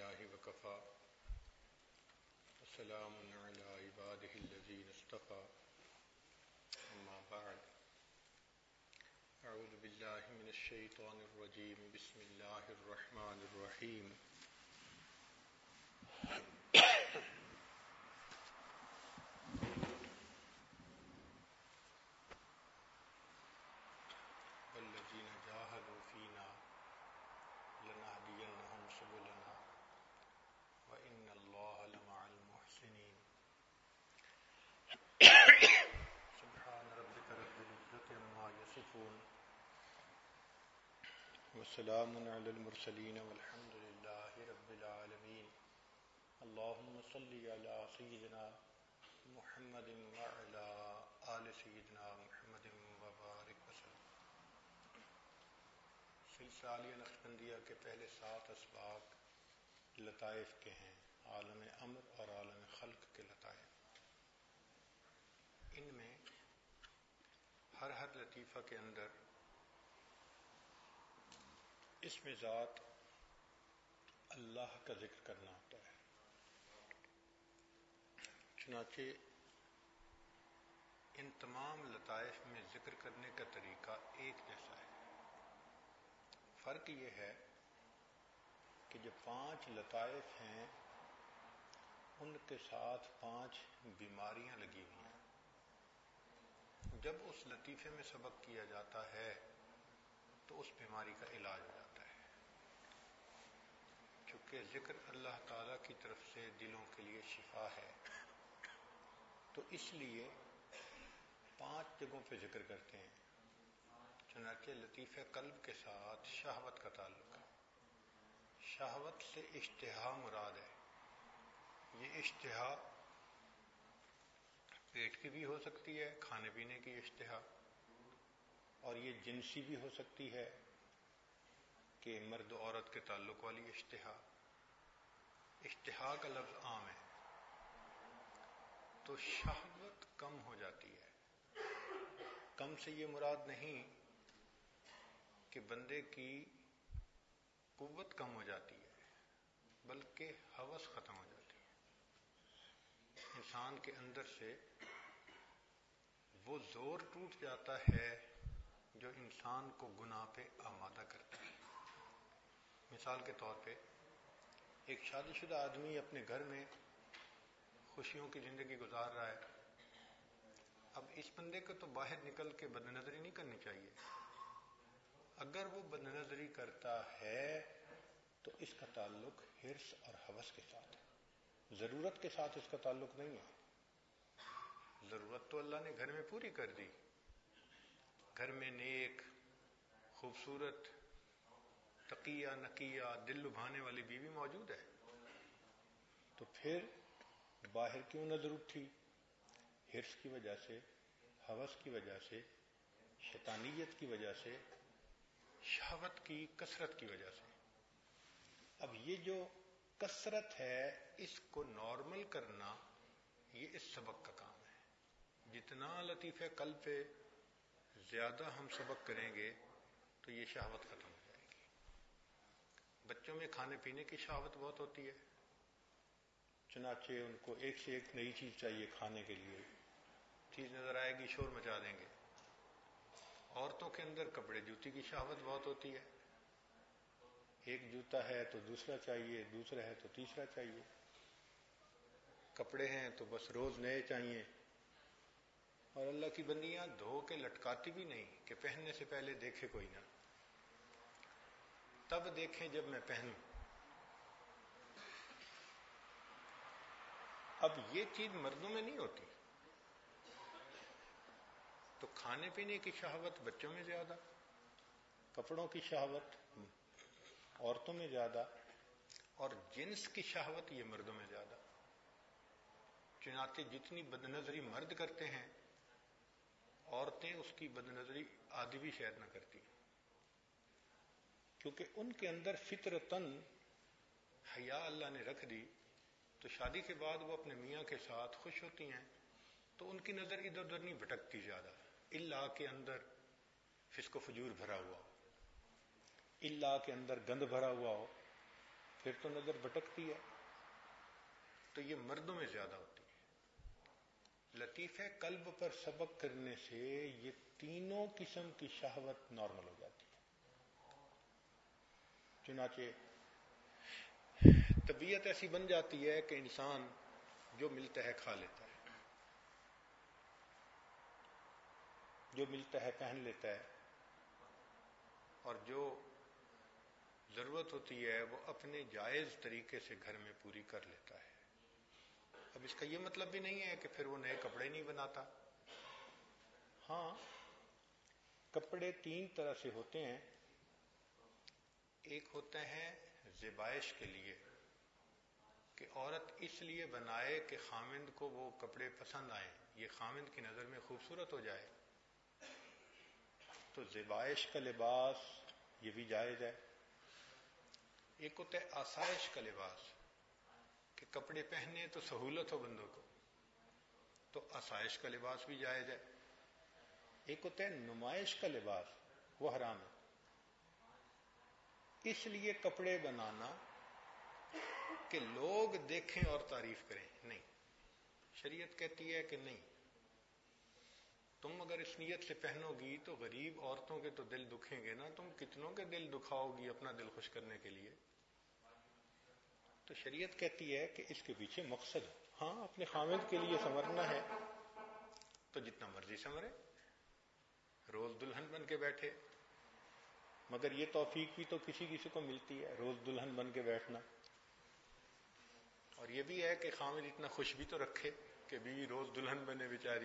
لله وكفى وسلام على عباده الذين اصطفى أما بعد أعوذ بالله من الشيطان الرجيم بسم الله الرحمن الرحيم والذين جاهدوا فينا لنهدينهم سبلنا وإن الله لمع المحسنين سبحان ربك رب العزة عما يصفون وسلام على المرسلين والحمد لله رب العالمين اللهم صل على سيدنا محمد وعلى آل سيدنا محمد وبارك وسلم. سلسلہ نقشبندیہ کے پہلے 7 اسباق لطائف کے ہیں، عالم امر اور عالم خلق کے لطائف. ان میں ہر لطیفہ کے اندر اسم ذات اللہ کا ذکر کرنا ہوتا ہے. چنانچہ ان تمام لطائف میں ذکر کرنے کا طریقہ ایک جیسا ہے. فرق یہ ہے کہ جو 5 لطائف ہیں ان کے ساتھ 5 بیماریاں لگی ہوئی ہیں. جب اس لطیفے میں سبق کیا جاتا ہے تو اس بیماری کا علاج ہو جاتا ہے. چونکہ ذکر اللہ تعالیٰ کی طرف سے دلوں کے لیے شفا ہے تو اس لیے 5 جگہوں پہ ذکر کرتے ہیں. چنانچہ لطیفہ قلب کے ساتھ شہوت کا تعلق ہے. شہوت سے اشتہا مراد ہے. یہ اشتہا پیٹ کی بھی ہو سکتی ہے، کھانے پینے کی اشتہا، اور یہ جنسی بھی ہو سکتی ہے کہ مرد و عورت کے تعلق والی اشتہا. اشتہا کا لفظ عام ہے. تو شہوت کم ہو جاتی ہے. کم سے یہ مراد نہیں کہ بندے کی قوت کم ہو جاتی ہے، بلکہ ہوس ختم ہو جاتی ہے. انسان کے اندر سے وہ زور ٹوٹ جاتا ہے جو انسان کو گناہ پہ آمادہ کرتا ہے. مثال کے طور پہ ایک شادی شدہ آدمی اپنے گھر میں خوشیوں کی زندگی گزار رہا ہے. اب اس بندے کو تو باہر نکل کے بد نظری نہیں کرنی چاہیے. اگر وہ بد نظری کرتا ہے تو اس کا تعلق حرص اور ہوس کے ساتھ ہے، ضرورت کے ساتھ اس کا تعلق نہیں ہے. ضرورت تو اللہ نے گھر میں پوری کر دی. گھر میں نیک، خوبصورت، تقیہ نقیہ، دل لبھانے والی بیوی موجود ہے. تو پھر باہر کیوں نظر اٹھی؟ حرص کی وجہ سے، ہوس کی وجہ سے، شیطانیت کی وجہ سے، شہوت کی کثرت کی وجہ سے. اب یہ جو کثرت ہے اس کو نارمل کرنا یہ اس سبق کا کام ہے. جتنا لطیفہ قلب پہ زیادہ ہم سبق کریں گے تو یہ شہوت ختم ہو جائے گی. بچوں میں کھانے پینے کی شہوت بہت ہوتی ہے. چنانچہ ان کو ایک سے ایک نئی چیز چاہیے کھانے کے لیے. چیز نظر آئے گی شور مچا دیں گے. عورتوں کے اندر کپڑے جوتی کی شہوت بہت ہوتی ہے. ایک جوتا ہے تو دوسرا چاہیے، دوسرا ہے تو تیسرا چاہیے. کپڑے ہیں تو بس روز نئے چاہیے. اور اللہ کی بندیاں دھو کے لٹکاتی بھی نہیں کہ پہننے سے پہلے دیکھے کوئی نہ، تب دیکھیں جب میں پہنوں. اب یہ چیز مردوں میں نہیں ہوتی. تو کھانے پینے کی شہوت بچوں میں زیادہ، کپڑوں کی شہوت عورتوں میں زیادہ، اور جنس کی شہوت یہ مردوں میں زیادہ. چنانچہ جتنی بد نظری مرد کرتے ہیں عورتیں اس کی بد نظری آدھی بھی شاید نہ کرتی، کیونکہ ان کے اندر فطرتاً حیا اللہ نے رکھ دی. تو شادی کے بعد وہ اپنے میاں کے ساتھ خوش ہوتی ہیں تو ان کی نظر ادھر ادھر نہیں بھٹکتی زیادہ، اللہ کے اندر فسق و فجور بھرا ہوا ہو، اللہ کے اندر گند بھرا ہوا ہو پھر تو نظر بھٹکتی ہے. تو یہ مردوں میں زیادہ ہوتی ہے. لطیفہ قلب پر سبق کرنے سے یہ تینوں قسم کی شہوت نارمل ہو جاتی ہے. چنانچہ طبیعت ایسی بن جاتی ہے کہ انسان جو ملتا ہے کھا لیتا ہے، جو ملتا ہے پہن لیتا ہے، اور جو ضرورت ہوتی ہے وہ اپنے جائز طریقے سے گھر میں پوری کر لیتا ہے. اب اس کا یہ مطلب بھی نہیں ہے کہ پھر وہ نئے کپڑے نہیں بناتا. ہاں، کپڑے تین طرح سے ہوتے ہیں. ایک ہوتے ہیں زیبائش کے لیے، کہ عورت اس لیے بنائے کہ خامند کو وہ کپڑے پسند آئیں، یہ خامند کی نظر میں خوبصورت ہو جائے. تو زیبائش کا لباس یہ بھی جائز ہے. ایک ہوتا ہے آسائش کا لباس، کہ کپڑے پہنے تو سہولت ہو بندوں کو، تو آسائش کا لباس بھی جائز ہے. ایک ہوتا ہے نمائش کا لباس، وہ حرام ہے. اس لیے کپڑے بنانا کہ لوگ دیکھیں اور تعریف کریں، نہیں. شریعت کہتی ہے کہ نہیں، تم اگر اس نیت سے پہنو گی تو غریب عورتوں کے تو دل دکھیں گے نا، تم کتنوں کے دل دکھاؤ گی اپنا دل خوش کرنے کے لیے. تو شریعت کہتی ہے کہ اس کے پیچھے مقصد ہو. ہاں، اپنے خامد کے لیے سنورنا ہے تو جتنا مرضی سنورے، روز دلہن بن کے بیٹھے. مگر یہ توفیق بھی تو کسی کسی کو ملتی ہے، روز دلہن بن کے بیٹھنا. اور یہ بھی ہے کہ خامد اتنا خوش بھی تو رکھے کہ بیوی روز دلہن بنے بیچاری.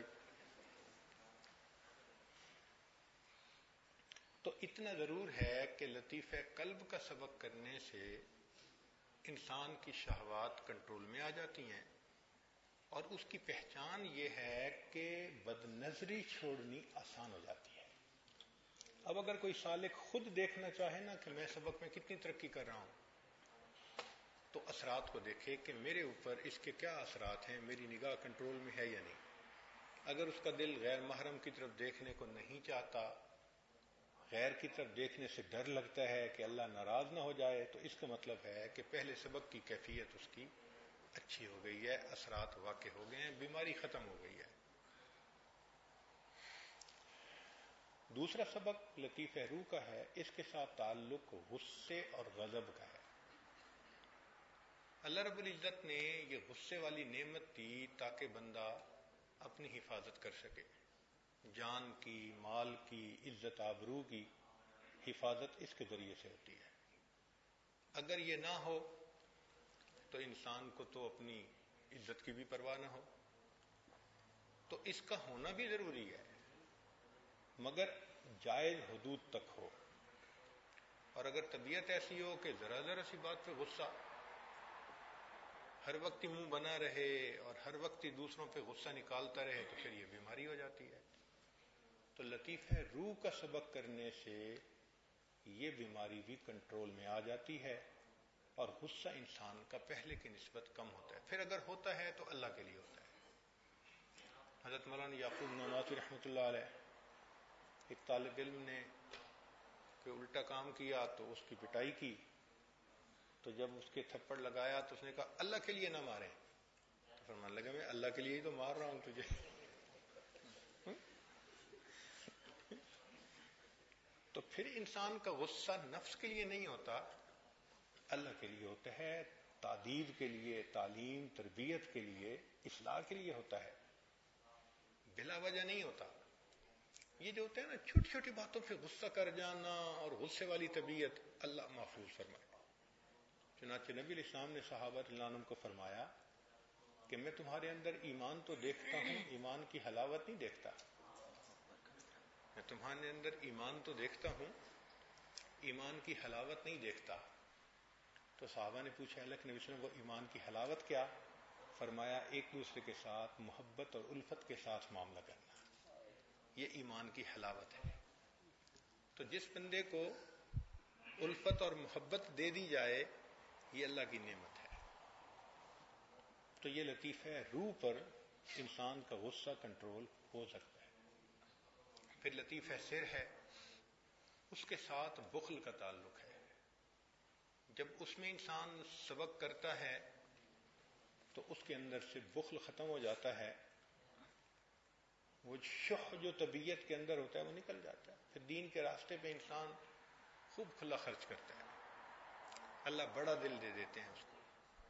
تو اتنا ضرور ہے کہ لطیفہ قلب کا سبق کرنے سے انسان کی شہوات کنٹرول میں آ جاتی ہیں. اور اس کی پہچان یہ ہے کہ بد نظری چھوڑنی آسان ہو جاتی ہے. اب اگر کوئی سالک خود دیکھنا چاہے نا کہ میں سبق میں کتنی ترقی کر رہا ہوں، تو اثرات کو دیکھے کہ میرے اوپر اس کے کیا اثرات ہیں، میری نگاہ کنٹرول میں ہے یا نہیں. اگر اس کا دل غیر محرم کی طرف دیکھنے کو نہیں چاہتا، غیر کی طرف دیکھنے سے ڈر لگتا ہے کہ اللہ ناراض نہ ہو جائے، تو اس کا مطلب ہے کہ پہلے سبق کی کیفیت اس کی اچھی ہو گئی ہے، اثرات واقع ہو گئے ہیں، بیماری ختم ہو گئی ہے. دوسرا سبق لطیفہ روح کا ہے، اس کے ساتھ تعلق غصے اور غضب کا ہے. اللہ رب العزت نے یہ غصے والی نعمت دی تاکہ بندہ اپنی حفاظت کر سکے. جان کی، مال کی، عزت آبرو کی حفاظت اس کے ذریعے سے ہوتی ہے. اگر یہ نہ ہو تو انسان کو تو اپنی عزت کی بھی پرواہ نہ ہو. تو اس کا ہونا بھی ضروری ہے، مگر جائز حدود تک ہو. اور اگر طبیعت ایسی ہو کہ ذرا ذرا سی بات پہ غصہ، ہر وقت ہی منہ بنا رہے اور ہر وقت ہی دوسروں پہ غصہ نکالتا رہے، تو پھر یہ بیماری ہو جاتی ہے. تو لطیفہ روح کا سبق کرنے سے یہ بیماری بھی کنٹرول میں آ جاتی ہے، اور غصہ انسان کا پہلے کی نسبت کم ہوتا ہے. پھر اگر ہوتا ہے تو اللہ کے لیے ہوتا ہے. حضرت مولانا یعقوب نانواتوی رحمۃ اللہ علیہ، ایک طالب علم نے کوئی الٹا کام کیا تو اس کی پٹائی کی، تو جب اس کے تھپڑ لگایا تو اس نے کہا اللہ کے لیے نہ ماریں. تو فرمان لگا میں اللہ کے لیے ہی تو مار رہا ہوں تجھے. تو پھر انسان کا غصہ نفس کے لیے نہیں ہوتا، اللہ کے لیے ہوتا ہے، تعدیب کے لیے، تعلیم تربیت کے لیے، اصلاح کے لیے ہوتا ہے، بلا وجہ نہیں ہوتا. یہ جو ہوتا ہے نا چھوٹی چھوٹی باتوں پہ غصہ کر جانا اور غصے والی طبیعت، اللہ محفوظ فرمائے. چنانچہ نبی علیہ السلام نے صحابہ رضی اللہ عنہم کو فرمایا کہ میں تمہارے اندر ایمان تو دیکھتا ہوں، ایمان کی حلاوت نہیں دیکھتا. میں تمہارے اندر ایمان تو دیکھتا ہوں، ایمان کی حلاوت نہیں دیکھتا. تو صحابہ نے پوچھا اللہ کے نبی صلی اللہ علیہ وسلم، وہ ایمان کی حلاوت کیا؟ فرمایا ایک دوسرے کے ساتھ محبت اور الفت کے ساتھ معاملہ کرنا، یہ ایمان کی حلاوت ہے. تو جس بندے کو الفت اور محبت دے دی جائے، یہ اللہ کی نعمت ہے. تو یہ لطیفہ روح پر انسان کا غصہ کنٹرول ہو سکتا ہے. پھر لطیفہ سر ہے، اس کے ساتھ بخل کا تعلق ہے. جب اس میں انسان سبق کرتا ہے تو اس کے اندر سے بخل ختم ہو جاتا ہے، وہ شح جو طبیعت کے اندر ہوتا ہے وہ نکل جاتا ہے، پھر دین کے راستے پہ انسان خوب کھلا خرچ کرتا ہے، اللہ بڑا دل دے دیتے ہیں اس کو۔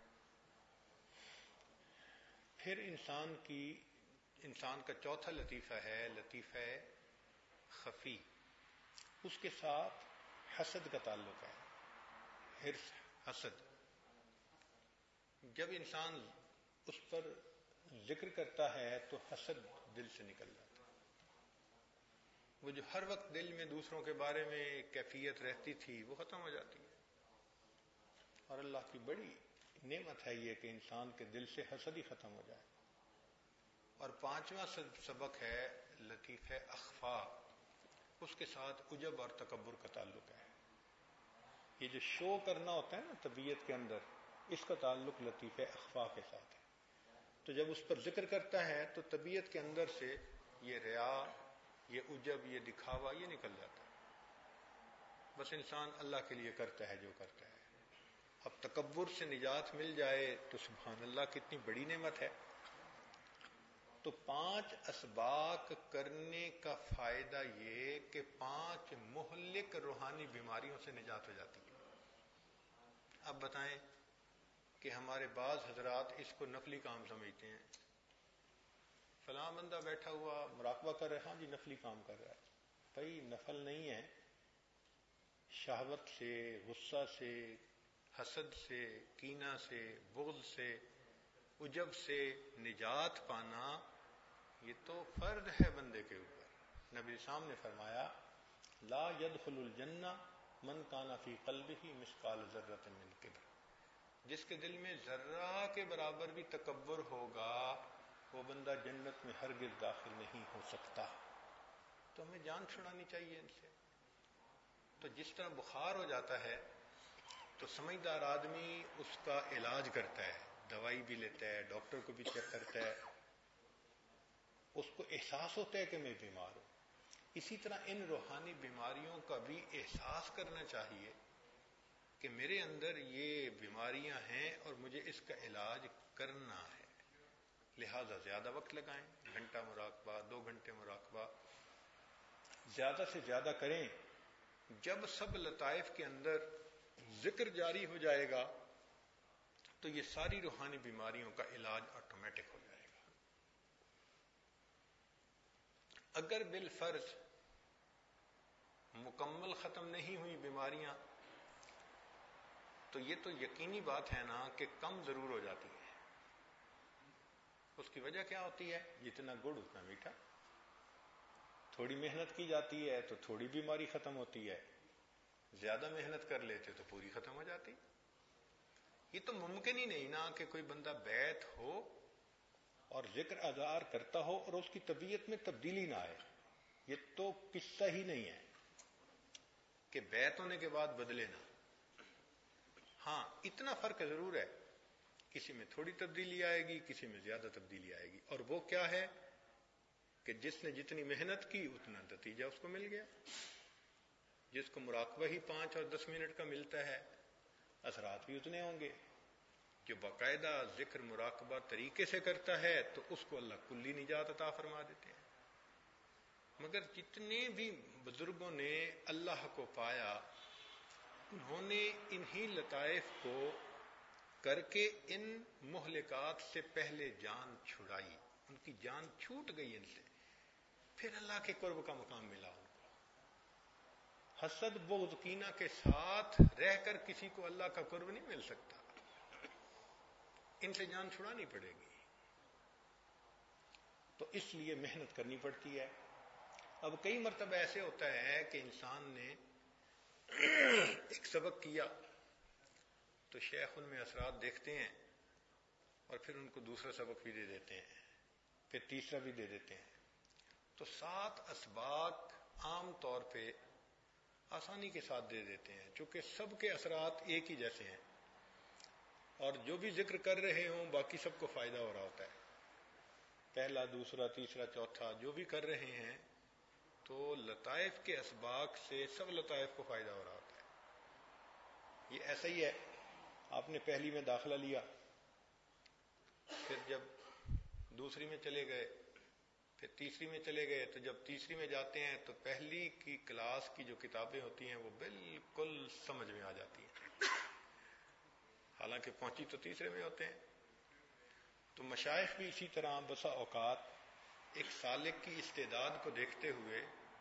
پھر انسان کا چوتھا لطیفہ ہے لطیفہ خفی، اس کے ساتھ حسد کا تعلق ہے، حرص، حسد۔ جب انسان اس پر ذکر کرتا ہے تو حسد دل سے نکل جاتا ہے، وہ جو ہر وقت دل میں دوسروں کے بارے میں ایک کیفیت رہتی تھی وہ ختم ہو جاتی ہے، اور اللہ کی بڑی نعمت ہے یہ کہ انسان کے دل سے حسد ہی ختم ہو جائے۔ اور پانچواں سبق ہے لطیفہ اخفا، اس کے ساتھ عجب اور تکبر کا تعلق ہے۔ یہ جو شو کرنا ہوتا ہے نا طبیعت کے اندر، اس کا تعلق لطیفہ اخفا کے ساتھ ہے۔ تو جب اس پر ذکر کرتا ہے تو طبیعت کے اندر سے یہ ریا، یہ عجب، یہ دکھاوا یہ نکل جاتا ہے، بس انسان اللہ کے لیے کرتا ہے جو کرتا ہے۔ اب تکبر سے نجات مل جائے تو سبحان اللہ کتنی بڑی نعمت ہے۔ تو 5 اسباق کرنے کا فائدہ یہ کہ 5 مہلک روحانی بیماریوں سے نجات ہو جاتی ہے۔ اب بتائیں کہ ہمارے بعض حضرات اس کو نفلی کام سمجھتے ہیں، فلاں بندہ بیٹھا ہوا مراقبہ کر رہا ہے، ہاں جی نفلی کام کر رہا ہے، بھائی نفل نہیں ہے۔ شہوت سے، غصہ سے، حسد سے، کینہ سے، بغض سے، عجب سے نجات پانا یہ تو فرض ہے بندے کے اوپر۔ نبی اسلام نے فرمایا لا يدخل الجنہ من کان فی قلبہ مثقال ذرۃ من کبر، جس کے دل میں ذرہ کے برابر بھی تکبر ہوگا وہ بندہ جنت میں ہرگز داخل نہیں ہو سکتا۔ تو ہمیں جان چھڑانی چاہیے ان سے۔ تو جس طرح بخار ہو جاتا ہے تو سمجھدار آدمی اس کا علاج کرتا ہے، دوائی بھی لیتا ہے، ڈاکٹر کو بھی چیک کرتا ہے، اس کو احساس ہوتا ہے کہ میں بیمار ہوں۔ اسی طرح ان روحانی بیماریوں کا بھی احساس کرنا چاہیے کہ میرے اندر یہ بیماریاں ہیں اور مجھے اس کا علاج کرنا ہے، لہذا زیادہ وقت لگائیں، گھنٹہ مراقبہ، 2 گھنٹے مراقبہ زیادہ سے زیادہ کریں۔ جب سب لطائف کے اندر ذکر جاری ہو جائے گا تو یہ ساری روحانی بیماریوں کا علاج آٹومیٹک ہو جائے گا۔ اگر بالفرض مکمل ختم نہیں ہوئی بیماریاں تو یہ تو یقینی بات ہے نا کہ کم ضرور ہو جاتی ہے۔ اس کی وجہ کیا ہوتی ہے؟ جتنا گڑ اتنا میٹھا، تھوڑی محنت کی جاتی ہے تو تھوڑی بیماری ختم ہوتی ہے، زیادہ محنت کر لیتے تو پوری ختم ہو جاتی۔ یہ تو ممکن ہی نہیں نا کہ کوئی بندہ بیت ہو اور ذکر اذکار کرتا ہو اور اس کی طبیعت میں تبدیلی نہ آئے، یہ تو قصہ ہی نہیں ہے کہ بیت ہونے کے بعد بدلے نہ۔ ہاں اتنا فرق ضرور ہے، کسی میں تھوڑی تبدیلی آئے گی، کسی میں زیادہ تبدیلی آئے گی، اور وہ کیا ہے کہ جس نے جتنی محنت کی اتنا نتیجہ اس کو مل گیا۔ جس کو مراقبہ ہی 5 اور 10 منٹ کا ملتا ہے اثرات بھی اتنے ہوں گے۔ جو باقاعدہ ذکر مراقبہ طریقے سے کرتا ہے تو اس کو اللہ کلی نجات عطا فرما دیتے ہیں۔ مگر جتنے بھی بزرگوں نے اللہ کو پایا انہوں نے انہی لطائف کو کر کے ان مہلکات سے پہلے جان چھڑائی، ان کی جان چھوٹ گئی ان سے، پھر اللہ کے قرب کا مقام ملا ان کو۔ حسد بغض کینہ کے ساتھ رہ کر کسی کو اللہ کا قرب نہیں مل سکتا، ان سے جان چھڑانی پڑے گی۔ تو اس لیے محنت کرنی پڑتی ہے۔ اب کئی مرتبہ ایسے ہوتا ہے کہ انسان نے ایک سبق کیا تو شیخ ان میں اثرات دیکھتے ہیں اور پھر ان کو دوسرا سبق بھی دے دیتے ہیں، پھر تیسرا بھی دے دیتے ہیں۔ تو 7 اسباق عام طور پہ آسانی کے ساتھ دے دیتے ہیں، چونکہ سب کے اثرات ایک ہی جیسے ہیں اور جو بھی ذکر کر رہے ہوں باقی سب کو فائدہ ہو رہا ہوتا ہے، پہلا، دوسرا، تیسرا، چوتھا جو بھی کر رہے ہیں تو لطائف کے اسباق سے سب لطائف کو فائدہ ہو رہا ہوتا ہے۔ یہ ایسا ہی ہے، آپ نے پہلی میں داخلہ لیا، پھر جب دوسری میں چلے گئے، پھر تیسری میں چلے گئے، تو جب تیسری میں جاتے ہیں تو پہلی کی کلاس کی جو کتابیں ہوتی ہیں وہ بالکل سمجھ میں آ جاتی ہیں، حالانکہ پہنچی تو تیسرے میں ہوتے ہیں۔ تو مشائخ بھی اسی طرح بسا اوقات ایک سالک کی استعداد کو دیکھتے ہوئے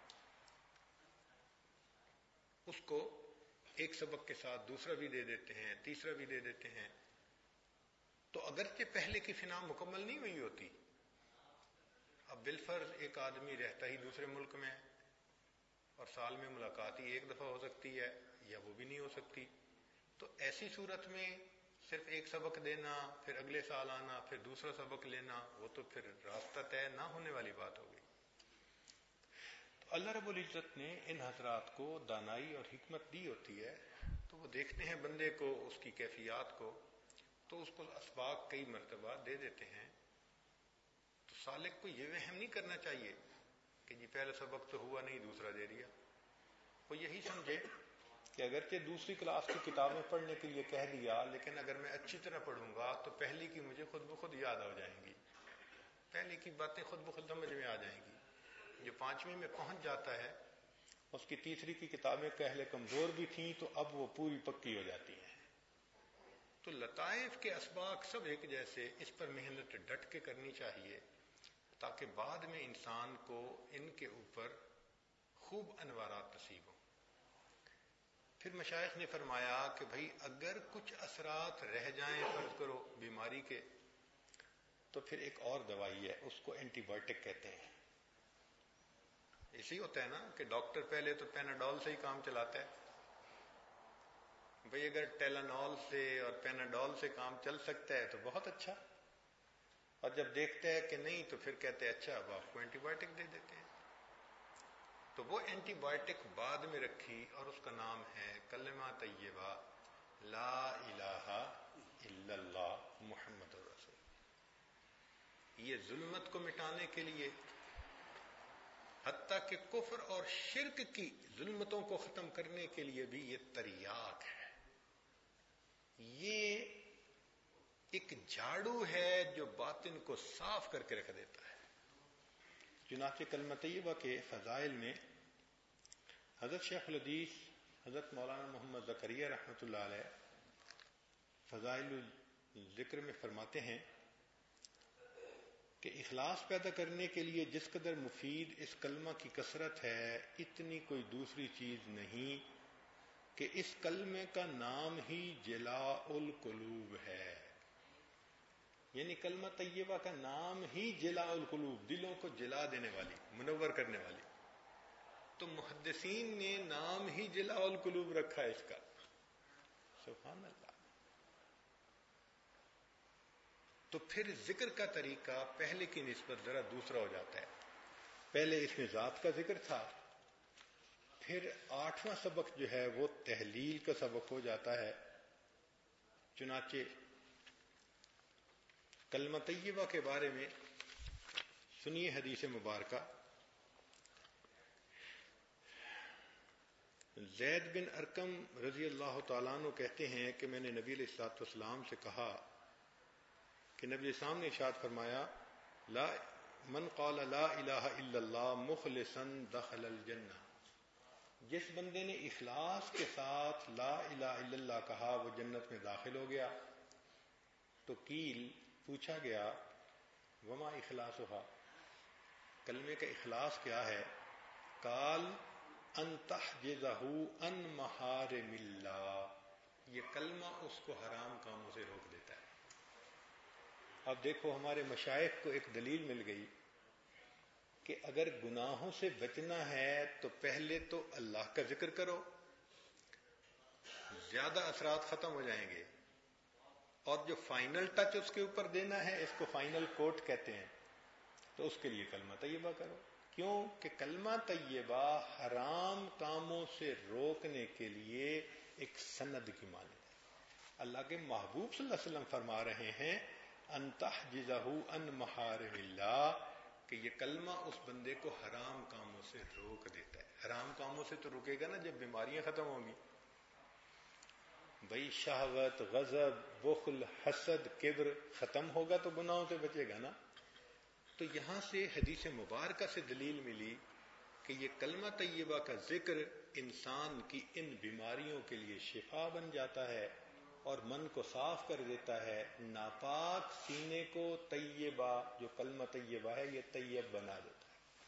اس کو ایک سبق کے ساتھ دوسرا بھی دے دیتے ہیں، تیسرا بھی دے دیتے ہیں، تو اگرچہ پہلے کی فنا مکمل نہیں ہوئی ہوتی، اب بالفرض ایک آدمی رہتا ہی دوسرے ملک میں اور سال میں ملاقات ہی ایک دفعہ ہو سکتی ہے یا وہ بھی نہیں ہو سکتی، تو ایسی صورت میں صرف ایک سبق دینا، پھر اگلے سال آنا، پھر دوسرا سبق لینا، وہ تو پھر راستہ طے نہ ہونے والی بات ہوگی۔ تو اللہ رب العزت نے ان حضرات کو دانائی اور حکمت دی ہوتی ہے، تو وہ دیکھتے ہیں بندے کو، اس کی کیفیات کو، تو اس کو اسباق کئی مرتبہ دے دیتے ہیں۔ تو سالک کو یہ وہم نہیں کرنا چاہیے کہ جی پہلا سبق تو ہوا نہیں، دوسرا دے دیا۔ وہ یہی سمجھے کہ اگرچہ دوسری کلاس کی کتابیں پڑھنے کے لیے کہہ دیا، لیکن اگر میں اچھی طرح پڑھوں گا تو پہلی کی مجھے خود بخود یاد ہو جائیں گی، پہلی کی باتیں خود بخود سمجھ میں آ جائیں گی۔ جو پانچویں میں پہنچ جاتا ہے، اس کی تیسری کی کتابیں پہلے کمزور بھی تھیں تو اب وہ پوری پکی ہو جاتی ہیں۔ تو لطائف کے اسباق سب ایک جیسے، اس پر محنت ڈٹ کے کرنی چاہیے تاکہ بعد میں انسان کو ان کے اوپر خوب انوارات نصیب ہوں۔ پھر مشائخ نے فرمایا کہ بھئی اگر کچھ اثرات رہ جائیں فرض کرو بیماری کے، تو پھر ایک اور دوائی ہے، اس کو اینٹی بائیوٹک کہتے ہیں۔ اسی ہوتا ہے نا کہ ڈاکٹر پہلے تو پیناڈول سے ہی کام چلاتا ہے، بھئی اگر ٹیلانول سے اور پیناڈول سے کام چل سکتا ہے تو بہت اچھا، اور جب دیکھتا ہے کہ نہیں تو پھر کہتے ہیں اچھا اب آپ کو اینٹی بائیوٹک دے دیتے ہیں۔ تو وہ اینٹی بائیوٹک بعد میں رکھی اور اس کا نام ہے کلمہ طیبہ لا الہ الا اللہ محمد رسول۔ یہ ظلمت کو مٹانے کے لیے، حتیٰ کہ کفر اور شرک کی ظلمتوں کو ختم کرنے کے لیے بھی یہ تریاق ہے، یہ ایک جھاڑو ہے جو باطن کو صاف کر کے رکھ دیتا ہے۔ چنانچہ کلمہ طیبہ کے فضائل میں حضرت شیخ الحدیث حضرت مولانا محمد زکریا رحمۃ اللہ علیہ فضائل الذکر میں فرماتے ہیں کہ اخلاص پیدا کرنے کے لیے جس قدر مفید اس کلمہ کی کثرت ہے، اتنی کوئی دوسری چیز نہیں کہ اس کلمے کا نام ہی جلاء القلوب ہے۔ یعنی کلمہ طیبہ کا نام ہی جلاء القلوب، دلوں کو جلا دینے والی، منور کرنے والی۔ تو محدثین نے نام ہی جلاء القلوب رکھا ہے اس کا، سبحان اللہ۔ تو پھر ذکر کا طریقہ پہلے کی نسبت ذرا دوسرا ہو جاتا ہے۔ پہلے اس میں ذات کا ذکر تھا، پھر 8واں سبق جو ہے وہ تحلیل کا سبق ہو جاتا ہے۔ چنانچہ کلمہ طیبہ کے بارے میں سنیے حدیث مبارکہ۔ زید بن ارقم رضی اللہ تعالیٰ عنہ کہتے ہیں کہ میں نے نبی علیہ الصلوۃ والسلام سے کہا کہ نبی السلام نے ارشاد فرمایا لا من قال لا الہ الا اللہ مخلصا دخل الجنہ، جس بندے نے اخلاص کے ساتھ لا الہ الا اللہ کہا وہ جنت میں داخل ہو گیا۔ تو قیل پوچھا گیا وما اخلاصھا، کلمے کا اخلاص کیا ہے؟ قال ان تحجزہ عن محارم اللہ، یہ کلمہ اس کو حرام کاموں سے روک دیتا ہے۔ اب دیکھو ہمارے مشائخ کو ایک دلیل مل گئی کہ اگر گناہوں سے بچنا ہے تو پہلے تو اللہ کا ذکر کرو، زیادہ اثرات ختم ہو جائیں گے، اور جو فائنل ٹچ اس کے اوپر دینا ہے اس کو فائنل کوٹ کہتے ہیں، تو اس کے لیے کلمہ طیبہ کرو۔ کیوں کہ کلمہ طیبہ حرام کاموں سے روکنے کے لیے ایک سند کی مانند ہے۔ اللہ کے محبوب صلی اللہ علیہ وسلم فرما رہے ہیں ان تحجزہ عن محارم اللہ، کہ یہ کلمہ اس بندے کو حرام کاموں سے روک دیتا ہے۔ حرام کاموں سے تو رکے گا نا جب بیماریاں ختم ہوں گی، بھئی شہوت، غضب، بخل، حسد، کبر ختم ہوگا تو گناہوں سے بچے گا نا. تو یہاں سے حدیث مبارکہ سے دلیل ملی کہ یہ کلمہ طیبہ کا ذکر انسان کی ان بیماریوں کے لیے شفا بن جاتا ہے اور من کو صاف کر دیتا ہے. ناپاک سینے کو طیبہ، جو کلمہ طیبہ ہے، یہ طیب بنا دیتا ہے.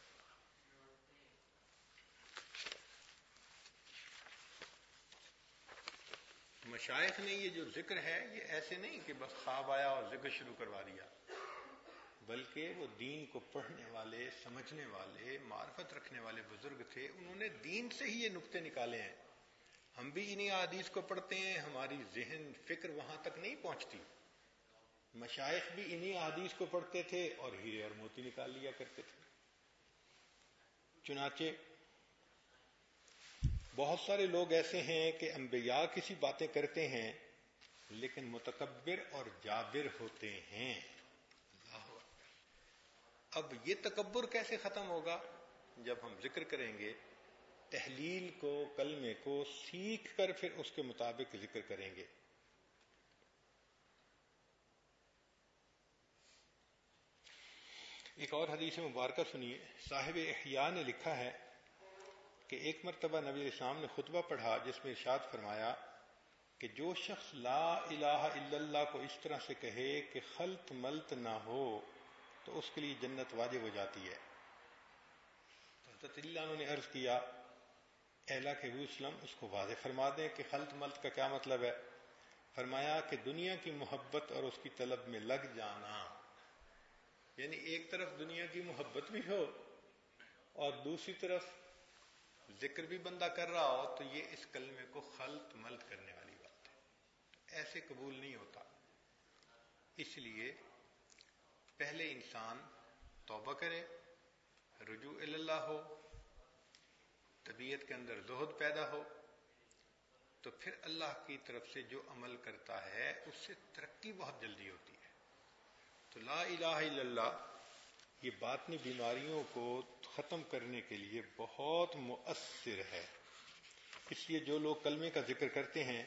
مشائخ نے یہ جو ذکر ہے یہ ایسے نہیں کہ بس خواب آیا اور ذکر شروع کروا دیا، بلکہ وہ دین کو پڑھنے والے، سمجھنے والے، معرفت رکھنے والے بزرگ تھے. انہوں نے دین سے ہی یہ نکتے نکالے ہیں. ہم بھی انہی احادیث کو پڑھتے ہیں، ہماری ذہن فکر وہاں تک نہیں پہنچتی. مشائخ بھی انہی احادیث کو پڑھتے تھے اور ہیرے اور موتی نکال لیا کرتے تھے. چنانچہ بہت سارے لوگ ایسے ہیں کہ انبیاء کسی باتیں کرتے ہیں لیکن متکبر اور جابر ہوتے ہیں. اب یہ تکبر کیسے ختم ہوگا؟ جب ہم ذکر کریں گے، تحلیل کو، کلمے کو سیکھ کر پھر اس کے مطابق ذکر کریں گے. ایک اور حدیث مبارکہ سنیے. صاحب احیاء نے لکھا ہے کہ ایک مرتبہ نبی علیہ السلام نے خطبہ پڑھا جس میں ارشاد فرمایا کہ جو شخص لا الہ الا اللہ کو اس طرح سے کہے کہ خلط ملط نہ ہو تو اس کے لیے جنت واجب ہو جاتی ہے. حضرت اللہ نے عرض کیا، اے اللہ کے حبیب وسلم، اس کو واضح فرما دیں کہ خلط ملط کا کیا مطلب ہے. فرمایا کہ دنیا کی محبت اور اس کی طلب میں لگ جانا، یعنی ایک طرف دنیا کی محبت بھی ہو اور دوسری طرف ذکر بھی بندہ کر رہا ہو، تو یہ اس کلمے کو خلط ملط کرنے والی بات ہے. ایسے قبول نہیں ہوتا. اس لیے پہلے انسان توبہ کرے، رجوع اللہ ہو، طبیعت کے اندر زہد پیدا ہو، تو پھر اللہ کی طرف سے جو عمل کرتا ہے اس سے ترقی بہت جلدی ہوتی ہے. تو لا الہ الا اللہ یہ باطنی بیماریوں کو ختم کرنے کے لیے بہت مؤثر ہے. اس لیے جو لوگ کلمے کا ذکر کرتے ہیں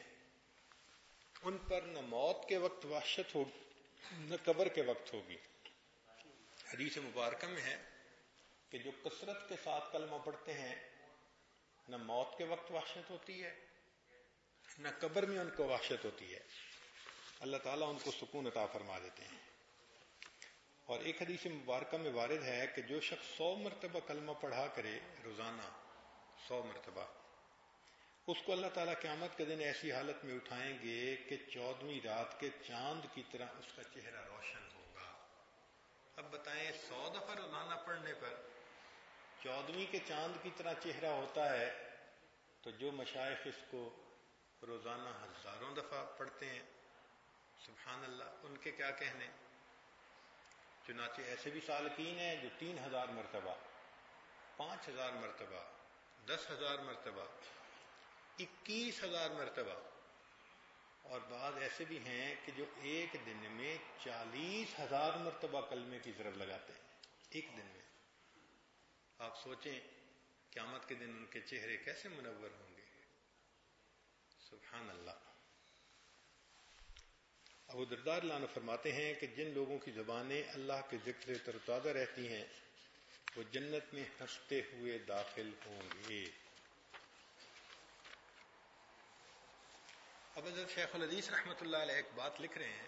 ان پر نہ موت کے وقت وحشت ہوگی نہ قبر کے وقت ہوگی. حدیث مبارکہ میں ہے کہ جو کثرت کے ساتھ کلمہ پڑھتے ہیں نہ موت کے وقت وحشت ہوتی ہے نہ قبر میں ان کو وحشت ہوتی ہے. اللہ تعالیٰ ان کو سکون عطا فرما دیتے ہیں. اور ایک حدیث مبارکہ میں وارد ہے کہ جو شخص 100 مرتبہ کلمہ پڑھا کرے روزانہ 100 مرتبہ، اس کو اللہ تعالیٰ قیامت کے دن ایسی حالت میں اٹھائیں گے کہ 14ویں رات کے چاند کی طرح اس کا چہرہ روشن ہوگا. اب بتائیں 100 دفعہ روزانہ پڑھنے پر 14ویں کے چاند کی طرح چہرہ ہوتا ہے، تو جو مشائخ اس کو روزانہ ہزاروں دفعہ پڑھتے ہیں، سبحان اللہ، ان کے کیا کہنے. چنانچہ ایسے بھی سالکین ہیں جو 3000 مرتبہ، 5000 مرتبہ، 10,000 مرتبہ، 21,000 مرتبہ، اور بعض ایسے بھی ہیں کہ جو ایک دن میں 40,000 مرتبہ کلمے کی ضرب لگاتے ہیں ایک دن میں. آپ سوچیں قیامت کے دن ان کے چہرے کیسے منور ہوں گے. سبحان اللہ. ابو درداء رضی اللہ عنہ فرماتے ہیں کہ جن لوگوں کی زبانیں اللہ کے ذکر سے تر و تازہ رہتی ہیں وہ جنت میں ہنستے ہوئے داخل ہوں گے. اب حضرت شیخ الحدیث رحمۃ اللہ علیہ ایک بات لکھ رہے ہیں،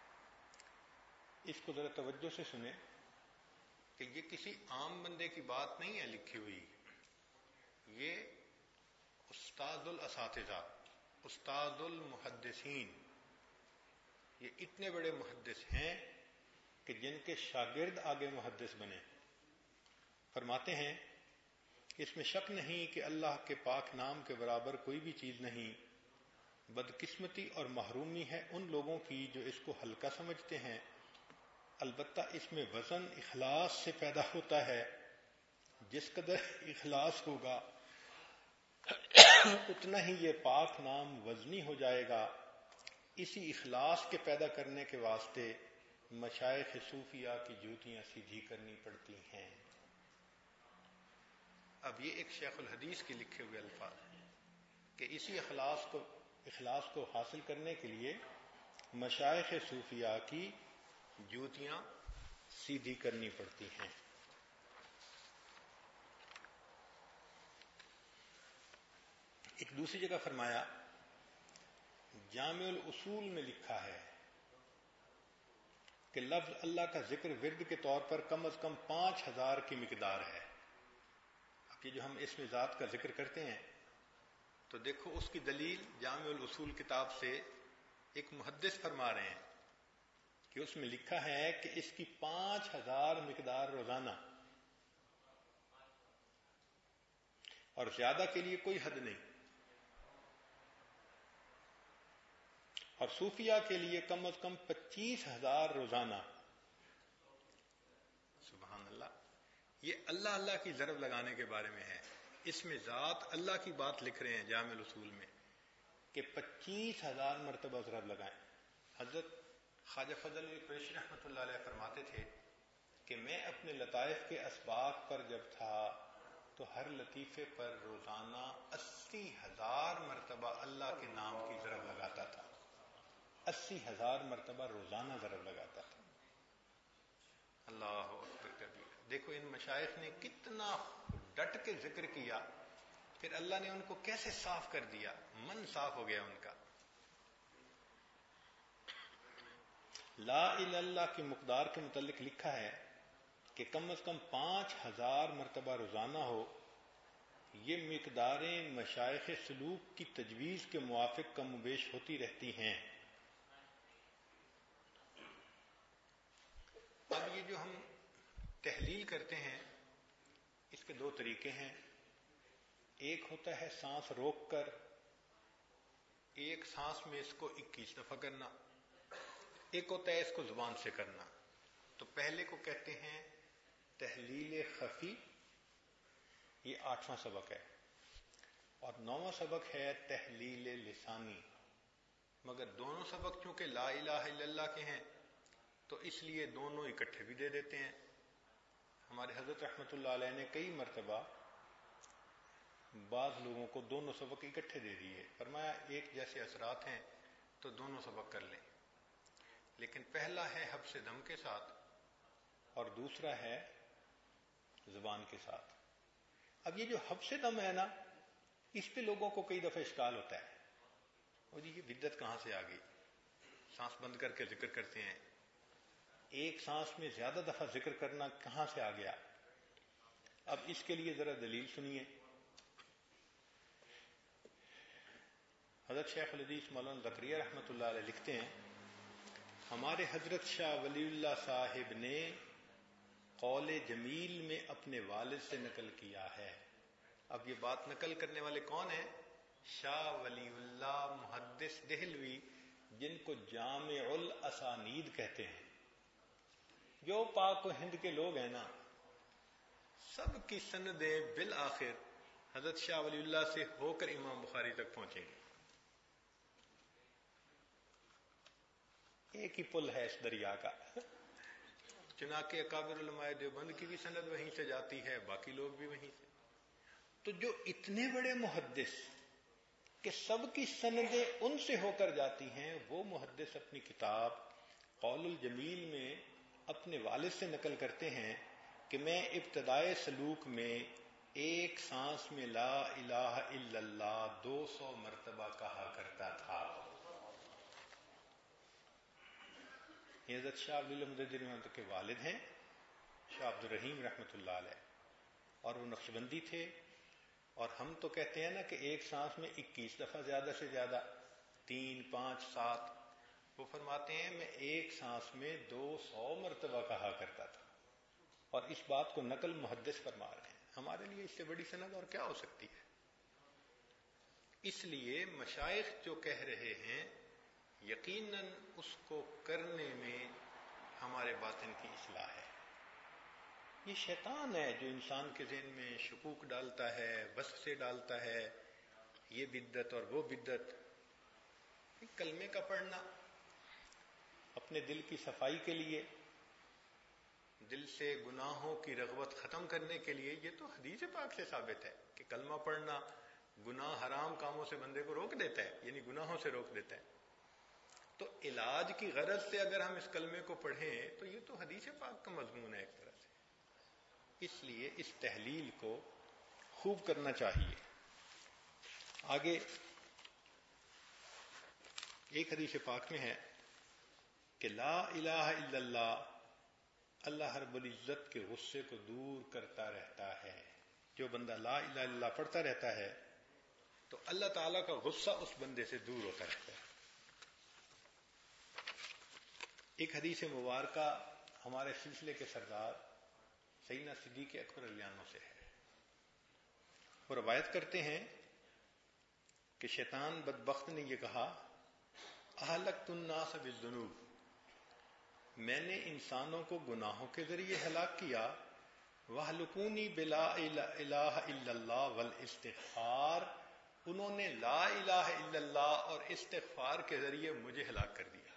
اس کو ذرا توجہ سے سنیں کہ یہ کسی عام بندے کی بات نہیں ہے لکھی ہوئی. یہ استاد الاساتذہ، استاد المحدثین، یہ اتنے بڑے محدث ہیں کہ جن کے شاگرد آگے محدث بنے. فرماتے ہیں اس میں شک نہیں کہ اللہ کے پاک نام کے برابر کوئی بھی چیز نہیں. بدقسمتی اور محرومی ہے ان لوگوں کی جو اس کو ہلکا سمجھتے ہیں. البتہ اس میں وزن اخلاص سے پیدا ہوتا ہے. جس قدر اخلاص ہوگا اتنا ہی یہ پاک نام وزنی ہو جائے گا. اسی اخلاص کے پیدا کرنے کے واسطے مشائخ صوفیہ کی جوتیاں سیدھی کرنی پڑتی ہیں. اب یہ ایک شیخ الحدیث کے لکھے ہوئے الفاظ ہیں کہ اسی اخلاص کو اخلاص کو حاصل کرنے کے لیے مشائخ صوفیاء کی جوتیاں سیدھی کرنی پڑتی ہیں. ایک دوسری جگہ فرمایا، جامع الاصول میں لکھا ہے کہ لفظ اللہ کا ذکر ورد کے طور پر کم از کم 5000 کی مقدار ہے. اب یہ جو ہم اسم ذات کا ذکر کرتے ہیں تو دیکھو اس کی دلیل جامع الاصول کتاب سے ایک محدث فرما رہے ہیں کہ اس میں لکھا ہے کہ اس کی 5000 مقدار روزانہ، اور زیادہ کے لیے کوئی حد نہیں. اور صوفیاء کے لیے کم از کم 25,000 روزانہ. سبحان اللہ. یہ اللہ اللہ کی ضرب لگانے کے بارے میں ہے. اس میں ذات اللہ کی بات لکھ رہے ہیں جامع الاصول میں کہ 25,000 مرتبہ ضرب لگائیں. حضرت خواجہ فضل قریشی رحمۃ اللہ علیہ فرماتے تھے کہ میں اپنے لطائف کے اسباق پر جب تھا تو ہر لطیفے پر روزانہ 80,000 مرتبہ اللہ کے نام کی ضرب لگاتا تھا. 80,000 مرتبہ روزانہ ضرب لگاتا تھا. اللہ اکبر کبیر. دیکھو ان مشائخ نے کتنا ڈٹ کے ذکر کیا، پھر اللہ نے ان کو کیسے صاف کر دیا، من صاف ہو گیا ان کا. لا الہ الا اللہ کی مقدار کے متعلق لکھا ہے کہ کم از کم 5,000 مرتبہ روزانہ ہو. یہ مقداریں مشائخ سلوک کی تجویز کے موافق کم و بیش ہوتی رہتی ہیں. اب یہ جو ہم تحلیل کرتے ہیں اس کے دو طریقے ہیں. ایک ہوتا ہے سانس روک کر ایک سانس میں اس کو 21 دفعہ کرنا، ایک ہوتا ہے اس کو زبان سے کرنا. تو پہلے کو کہتے ہیں تحلیل خفی، یہ 8واں سبق ہے، اور 9واں سبق ہے تحلیل لسانی. مگر دونوں سبق چونکہ لا الہ الا اللہ کے ہیں تو اس لیے دونوں اکٹھے بھی دے دیتے ہیں. ہمارے حضرت رحمۃ اللہ علیہ نے کئی مرتبہ بعض لوگوں کو دونوں سبق اکٹھے دے دیے. فرمایا ایک جیسے اثرات ہیں تو دونوں سبق کر لیں، لیکن پہلا ہے حبس دم کے ساتھ اور دوسرا ہے زبان کے ساتھ. اب یہ جو حبس دم ہے نا، اس پہ لوگوں کو کئی دفعہ اشکال ہوتا ہے، اور یہ بدعت کہاں سے آ گئی؟ سانس بند کر کے ذکر کرتے ہیں، ایک سانس میں زیادہ دفعہ ذکر کرنا کہاں سے آ گیا؟ اب اس کے لیے ذرا دلیل سنیے. حضرت شیخ الحدیث مولانا زکریا رحمۃ اللہ علیہ لکھتے ہیں، ہمارے حضرت شاہ ولی اللہ صاحب نے قول جمیل میں اپنے والد سے نقل کیا ہے. اب یہ بات نقل کرنے والے کون ہیں؟ شاہ ولی اللہ محدث دہلوی، جن کو جامع الاسانید کہتے ہیں. جو پاک و ہند کے لوگ ہیں نا، سب کی سندیں بالآخر حضرت شاہ ولی اللہ سے ہو کر امام بخاری تک پہنچیں گے. ایک ہی پل ہے اس دریا کا. چنانکہ اکابر علماء دیوبند کی بھی سند وہیں سے جاتی ہے، باقی لوگ بھی وہیں سے. تو جو اتنے بڑے محدث کہ سب کی سندیں ان سے ہو کر جاتی ہیں، وہ محدث اپنی کتاب قول الجمیل میں اپنے والد سے نقل کرتے ہیں کہ میں ابتدائے سلوک میں ایک سانس میں لا الہ الا اللہ 200 مرتبہ کہا کرتا تھا. یہ حضرت شاہ عبداللہ کے والد ہیں، شاہ عبد الرحیم رحمۃ اللہ علیہ، اور وہ نقشبندی تھے. اور ہم تو کہتے ہیں نا کہ ایک سانس میں 21 دفعہ زیادہ سے زیادہ، 3، 5، 7. وہ فرماتے ہیں میں ایک سانس میں 200 مرتبہ کہا کرتا تھا، اور اس بات کو نقل محدث فرما رہے ہیں. ہمارے لیے اس سے بڑی سند اور کیا ہو سکتی ہے؟ اس لیے مشائخ جو کہہ رہے ہیں یقیناً اس کو کرنے میں ہمارے باطن کی اصلاح ہے. یہ شیطان ہے جو انسان کے ذہن میں شکوک ڈالتا ہے، وسوسے ڈالتا ہے، یہ بدعت اور وہ بدعت. کلمے کا پڑھنا اپنے دل کی صفائی کے لیے، دل سے گناہوں کی رغبت ختم کرنے کے لیے، یہ تو حدیث پاک سے ثابت ہے کہ کلمہ پڑھنا گناہ حرام کاموں سے بندے کو روک دیتا ہے، یعنی گناہوں سے روک دیتا ہے. تو علاج کی غرض سے اگر ہم اس کلمے کو پڑھیں تو یہ تو حدیث پاک کا مضمون ہے ایک طرح سے. اس لیے اس تحلیل کو خوب کرنا چاہیے. آگے ایک حدیث پاک میں ہے کہ لا الہ الا اللہ، اللہ رب العزت کے غصے کو دور کرتا رہتا ہے. جو بندہ لا الہ الا اللہ پڑھتا رہتا ہے تو اللہ تعالیٰ کا غصہ اس بندے سے دور ہوتا رہتا ہے. ایک حدیث مبارکہ ہمارے سلسلے کے سردار سیدنا صدیق اکبر رضی اللہ عنہ سے ہے. وہ روایت کرتے ہیں کہ شیطان بدبخت نے یہ کہا، اہلکت الناس بالذنوب، میں نے انسانوں کو گناہوں کے ذریعے ہلاک کیا، وَأَهْلُكُونِي بِلَا إِلَٰهَ إِلَّا اللَّهِ وَالْإِسْتِغْفَارِ، انہوں نے لا الہ الا اللہ اور استغفار کے ذریعے مجھے ہلاک کر دیا.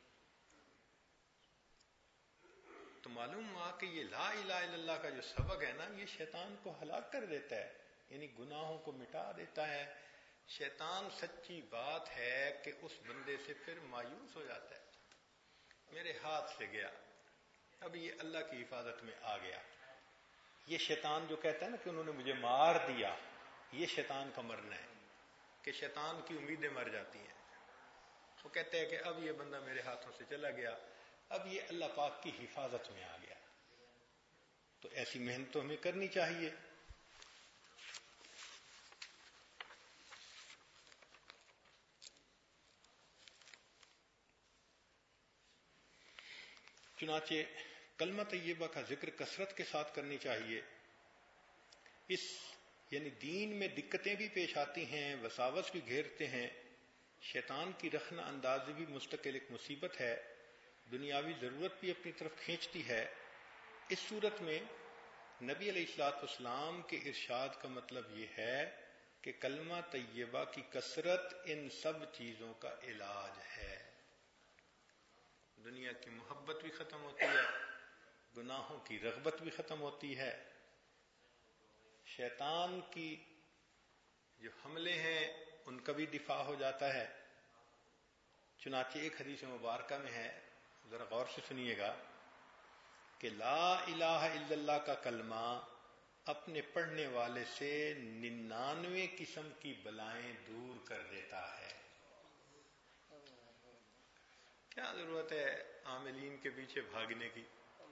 تو معلوم ہوا کہ یہ لا الہ الا اللہ کا جو سبق ہے نا، یہ شیطان کو ہلاک کر دیتا ہے، یعنی گناہوں کو مٹا دیتا ہے. شیطان سچی بات ہے کہ اس بندے سے پھر مایوس ہو جاتا ہے، میرے ہاتھ سے گیا، اب یہ اللہ کی حفاظت میں آ گیا. یہ شیطان جو کہتا ہے نا کہ انہوں نے مجھے مار دیا، یہ شیطان کا مرنا ہے کہ شیطان کی امیدیں مر جاتی ہیں. وہ کہتے ہیں کہ اب یہ بندہ میرے ہاتھوں سے چلا گیا، اب یہ اللہ پاک کی حفاظت میں آ گیا. تو ایسی محنت تو ہمیں کرنی چاہیے. چنانچہ کلمہ طیبہ کا ذکر کثرت کے ساتھ کرنی چاہیے. اس یعنی دین میں دقتیں بھی پیش آتی ہیں، وساوس بھی گھیرتے ہیں، شیطان کی رخنہ اندازی بھی مستقل ایک مصیبت ہے، دنیاوی ضرورت بھی اپنی طرف کھینچتی ہے. اس صورت میں نبی علیہ الصلوۃ والسلام کے ارشاد کا مطلب یہ ہے کہ کلمہ طیبہ کی کثرت ان سب چیزوں کا علاج ہے. دنیا کی محبت بھی ختم ہوتی ہے، گناہوں کی رغبت بھی ختم ہوتی ہے، شیطان کی جو حملے ہیں ان کا بھی دفاع ہو جاتا ہے. چنانچہ ایک حدیث مبارکہ میں ہے، ذرا غور سے سنیے گا، کہ لا الہ الا اللہ کا کلمہ اپنے پڑھنے والے سے 99 قسم کی بلائیں دور کر دیتا ہے. کیا ضرورت ہے عاملین کے پیچھے بھاگنے کی؟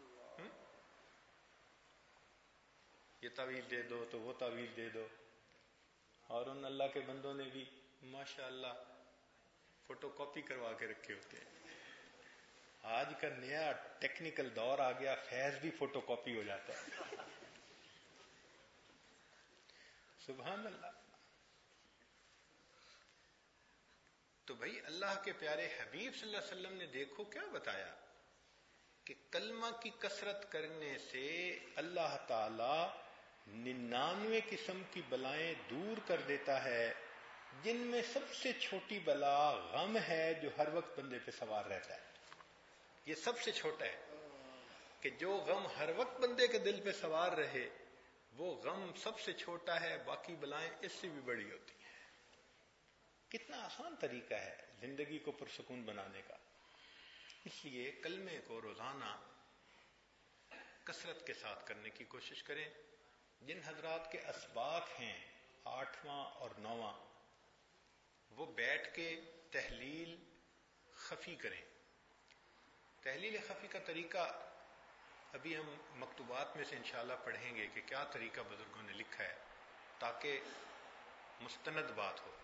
یہ تعویل دے دو تو وہ تعویل دے دو. اور ان اللہ کے بندوں نے بھی ماشاءاللہ فوٹو کاپی کروا کے رکھے ہوتے ہیں. آج کا نیا ٹیکنیکل دور آ گیا، فیض بھی فوٹو کاپی ہو جاتا ہے. سبحان اللہ. تو بھائی اللہ کے پیارے حبیب صلی اللہ علیہ وسلم نے دیکھو کیا بتایا کہ کلمہ کی کثرت کرنے سے اللہ تعالی 99 قسم کی بلائیں دور کر دیتا ہے، جن میں سب سے چھوٹی بلا غم ہے جو ہر وقت بندے پہ سوار رہتا ہے. یہ سب سے چھوٹا ہے کہ جو غم ہر وقت بندے کے دل پہ سوار رہے، وہ غم سب سے چھوٹا ہے، باقی بلائیں اس سے بھی بڑی ہوتی ہیں. کتنا آسان طریقہ ہے زندگی کو پرسکون بنانے کا. اس لیے کلمے کو روزانہ کثرت کے ساتھ کرنے کی کوشش کریں. جن حضرات کے اسباق ہیں 8واں اور 9واں، وہ بیٹھ کے تحلیل خفی کریں. تحلیل خفی کا طریقہ ابھی ہم مکتوبات میں سے انشاءاللہ پڑھیں گے کہ کیا طریقہ بزرگوں نے لکھا ہے تاکہ مستند بات ہو.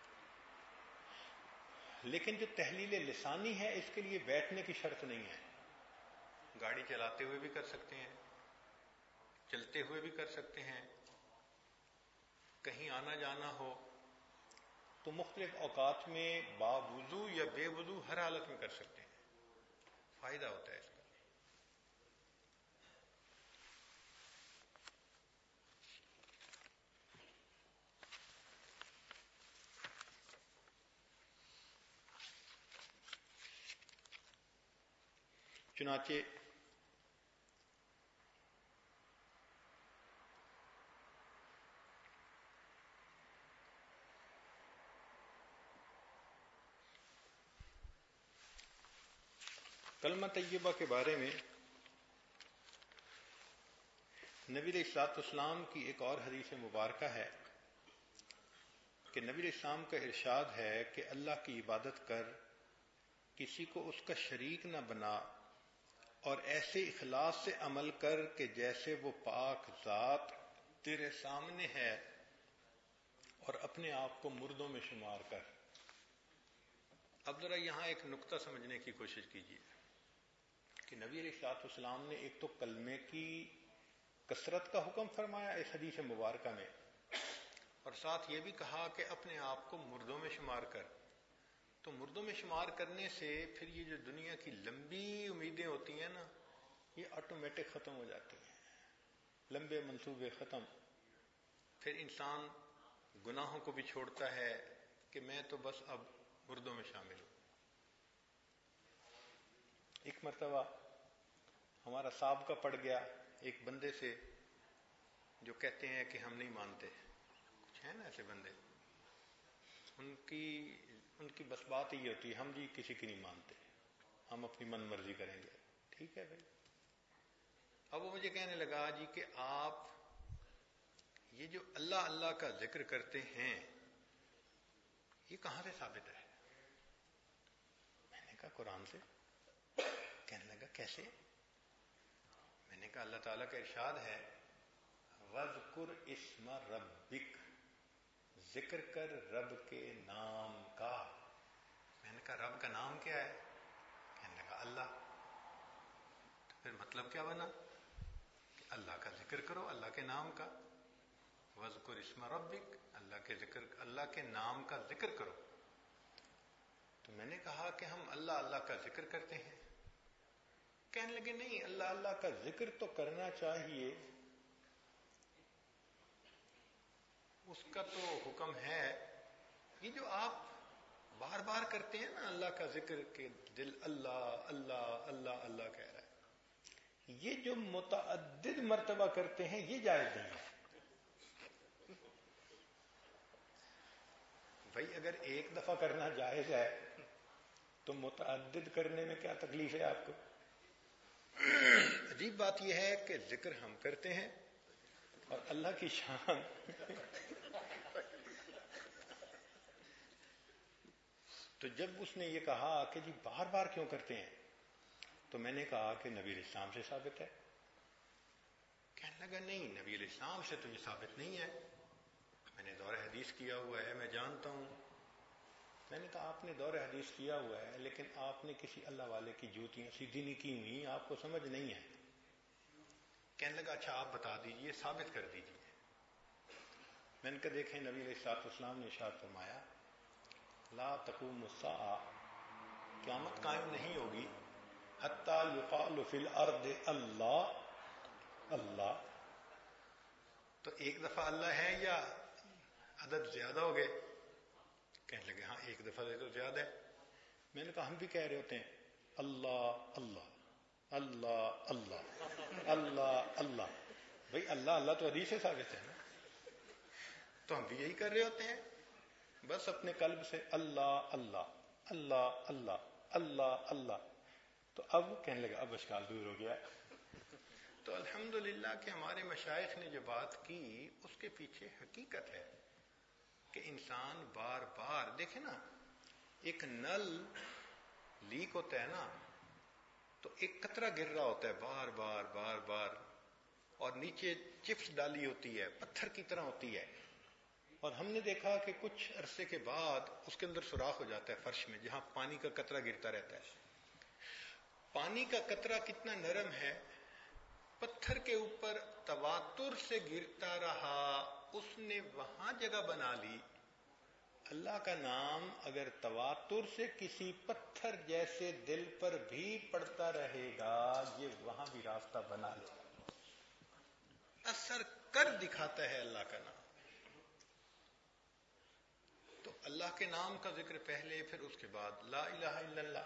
لیکن جو تحلیل لسانی ہے اس کے لیے بیٹھنے کی شرط نہیں ہے. گاڑی چلاتے ہوئے بھی کر سکتے ہیں، چلتے ہوئے بھی کر سکتے ہیں، کہیں آنا جانا ہو تو مختلف اوقات میں باوضو یا بے وضو ہر حالت میں کر سکتے ہیں. فائدہ ہوتا ہے اس کا. چنانچہ کلمہ طیبہ کے بارے میں نبی علیہ الصلوۃ والسلام کی ایک اور حدیث مبارکہ ہے کہ نبی علیہ السلام کا ارشاد ہے کہ اللہ کی عبادت کر، کسی کو اس کا شریک نہ بنا، اور ایسے اخلاص سے عمل کر کہ جیسے وہ پاک ذات تیرے سامنے ہے، اور اپنے آپ کو مردوں میں شمار کر۔ اب ذرا یہاں ایک نقطہ سمجھنے کی کوشش کیجیے کہ نبی علیہ الصلوۃ والسلام نے ایک تو کلمے کی کثرت کا حکم فرمایا اس حدیث مبارکہ میں، اور ساتھ یہ بھی کہا کہ اپنے آپ کو مردوں میں شمار کر۔ تو مردوں میں شمار کرنے سے پھر یہ جو دنیا کی لمبی امیدیں ہوتی ہیں نا، یہ آٹومیٹک ختم ہو جاتی ہیں، لمبے منصوبے ختم۔ پھر انسان گناہوں کو بھی چھوڑتا ہے کہ میں تو بس اب مردوں میں شامل ہوں۔ ایک مرتبہ ہمارا سابقہ پڑ گیا ایک بندے سے جو کہتے ہیں کہ ہم نہیں مانتے، کچھ ہیں نا ایسے بندے، ان کی بس بات یہ ہوتی ہے، ہم جی کسی کی نہیں مانتے، ہم اپنی من مرضی کریں گے۔ ٹھیک ہے بھائی۔ اب وہ مجھے کہنے لگا جی کہ آپ یہ جو اللہ اللہ کا ذکر کرتے ہیں یہ کہاں سے ثابت ہے؟ میں نے کہا قرآن سے۔ کہنے لگا کیسے؟ میں نے کہا اللہ تعالیٰ کا ارشاد ہے وَاذْكُرْ اسْمَ رَبِّكَ، ذکر کر رب کے نام کا۔ میں نے کہا رب کا نام کیا ہے؟ کہنے لگا اللہ۔ تو پھر مطلب کیا بنا کہ اللہ کا ذکر کرو، اللہ کے نام کا۔ وَاذْكُرْ اسْمَ رَبِّكَ، اللہ کے نام کا ذکر کرو۔ تو میں نے کہا کہ ہم اللہ اللہ کا ذکر کرتے ہیں۔ کہنے لگے نہیں، اللہ اللہ کا ذکر تو کرنا چاہیے، اس کا تو حکم ہے، یہ جو آپ بار بار کرتے ہیں نا اللہ کا ذکر کہ دل اللہ اللہ اللہ اللہ کہہ رہا ہے، یہ جو متعدد مرتبہ کرتے ہیں یہ جائز نہیں ہے۔ بھائی اگر ایک دفعہ کرنا جائز ہے تو متعدد کرنے میں کیا تکلیف ہے آپ کو؟ عجیب بات یہ ہے کہ ذکر ہم کرتے ہیں اور اللہ کی شان تو جب اس نے یہ کہا کہ جی بار بار کیوں کرتے ہیں، تو میں نے کہا کہ نبی علیہ السلام سے ثابت ہے۔ کہنے لگا نہیں، نبی علیہ السلام سے تو یہ ثابت نہیں ہے، میں نے دور حدیث کیا ہوا ہے، میں جانتا ہوں۔ میں نے کہا آپ نے دور حدیث کیا ہوا ہے لیکن آپ نے کسی اللہ والے کی جوتیاں سیدھی نہیں کی ہوئی، آپ کو سمجھ نہیں ہے۔ کہنے لگا اچھا آپ بتا دیجئے، ثابت کر دیجئے۔ میں نے کہا دیکھیں نبی علیہ الصلوۃ والسلام نے ارشاد فرمایا لا تقوم الساعہ، قیامت قائم نہیں ہوگی حتی یقال فی الارض اللہ اللہ۔ تو ایک دفعہ اللہ ہے یا عدد زیادہ ہو گئے؟ کہنے لگے ہاں ایک دفعہ تو زیادہ ہے۔ میں نے کہا ہم بھی کہہ رہے ہوتے ہیں اللہ اللہ اللہ اللہ اللہ اللہ۔ بھئی اللہ اللہ تو حدیث سے ثابت ہے نا، تو ہم بھی یہی کر رہے ہوتے ہیں، بس اپنے قلب سے اللہ اللہ اللہ اللہ اللہ اللہ۔ تو اب کہنے لگا اب اشکال دور ہو گیا۔ تو الحمدللہ کہ ہمارے مشائخ نے جو بات کی اس کے پیچھے حقیقت ہے کہ انسان بار بار دیکھیں نا، ایک نل لیک ہوتا ہے نا تو ایک قطرہ گر رہا ہوتا ہے بار بار بار بار، اور نیچے چپس ڈالی ہوتی ہے، پتھر کی طرح ہوتی ہے، اور ہم نے دیکھا کہ کچھ عرصے کے بعد اس کے اندر سوراخ ہو جاتا ہے فرش میں جہاں پانی کا قطرہ گرتا رہتا ہے۔ پانی کا قطرہ کتنا نرم ہے، پتھر کے اوپر تواتر سے گرتا رہا، اس نے وہاں جگہ بنا لی۔ اللہ کا نام اگر تواتر سے کسی پتھر جیسے دل پر بھی پڑتا رہے گا یہ وہاں بھی راستہ بنا لے گا، اثر کر دکھاتا ہے اللہ کا نام۔ تو اللہ کے نام کا ذکر پہلے، پھر اس کے بعد لا الہ الا اللہ۔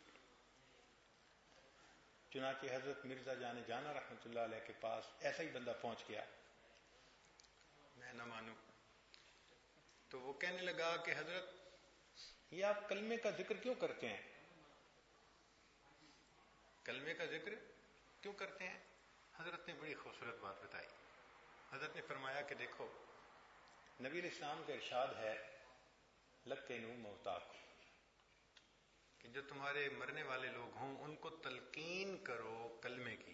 چنانچہ حضرت مرزا جان جانا رحمۃ اللہ علیہ کے پاس ایسا ہی بندہ پہنچ گیا، میں نہ مانوں، تو وہ کہنے لگا کہ حضرت یہ آپ کلمے کا ذکر کیوں کرتے ہیں؟ کلمے کا ذکر کیوں کرتے ہیں؟ حضرت نے بڑی خوبصورت بات بتائی. حضرت نے فرمایا کہ دیکھو، نبی علیہ السلام کا ارشاد ہے لقنوا موتاکم، کہ جو تمہارے مرنے والے لوگ ہوں ان کو تلقین کرو کلمے کی.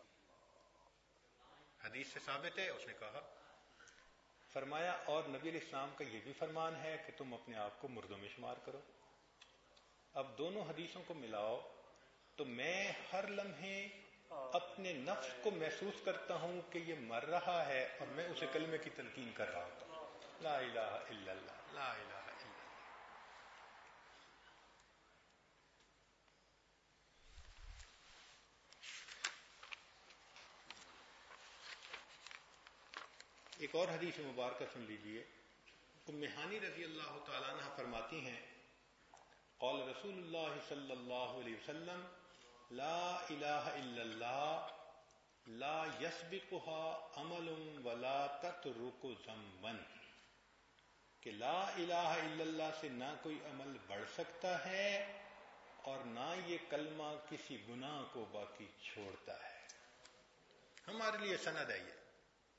حدیث سے ثابت ہے. اس نے کہا، فرمایا اور نبی علیہ السلام کا یہ بھی فرمان ہے کہ تم اپنے آپ کو مردوں میں شمار کرو. اب دونوں حدیثوں کو ملاؤ تو میں ہر لمحے اپنے نفس کو محسوس کرتا ہوں کہ یہ مر رہا ہے اور میں اسے کلمے کی تلقین کر رہا ہوتا ہوں. لا الہ الا اللہ، لا الہ الا اللہ. ایک اور حدیث مبارکہ سن لیجئے. ام ہانی رضی اللہ تعالیٰ عنہ فرماتی ہیں، قال رسول اللہ صلی اللہ علیہ وسلم لا الہ الا اللہ لا یسبقها عمل ولا تترک ذنبا، کہ لا الہ الا اللہ سے نہ کوئی عمل بڑھ سکتا ہے اور نہ یہ کلمہ کسی گناہ کو باقی چھوڑتا ہے. ہمارے لیے سند ہے یہ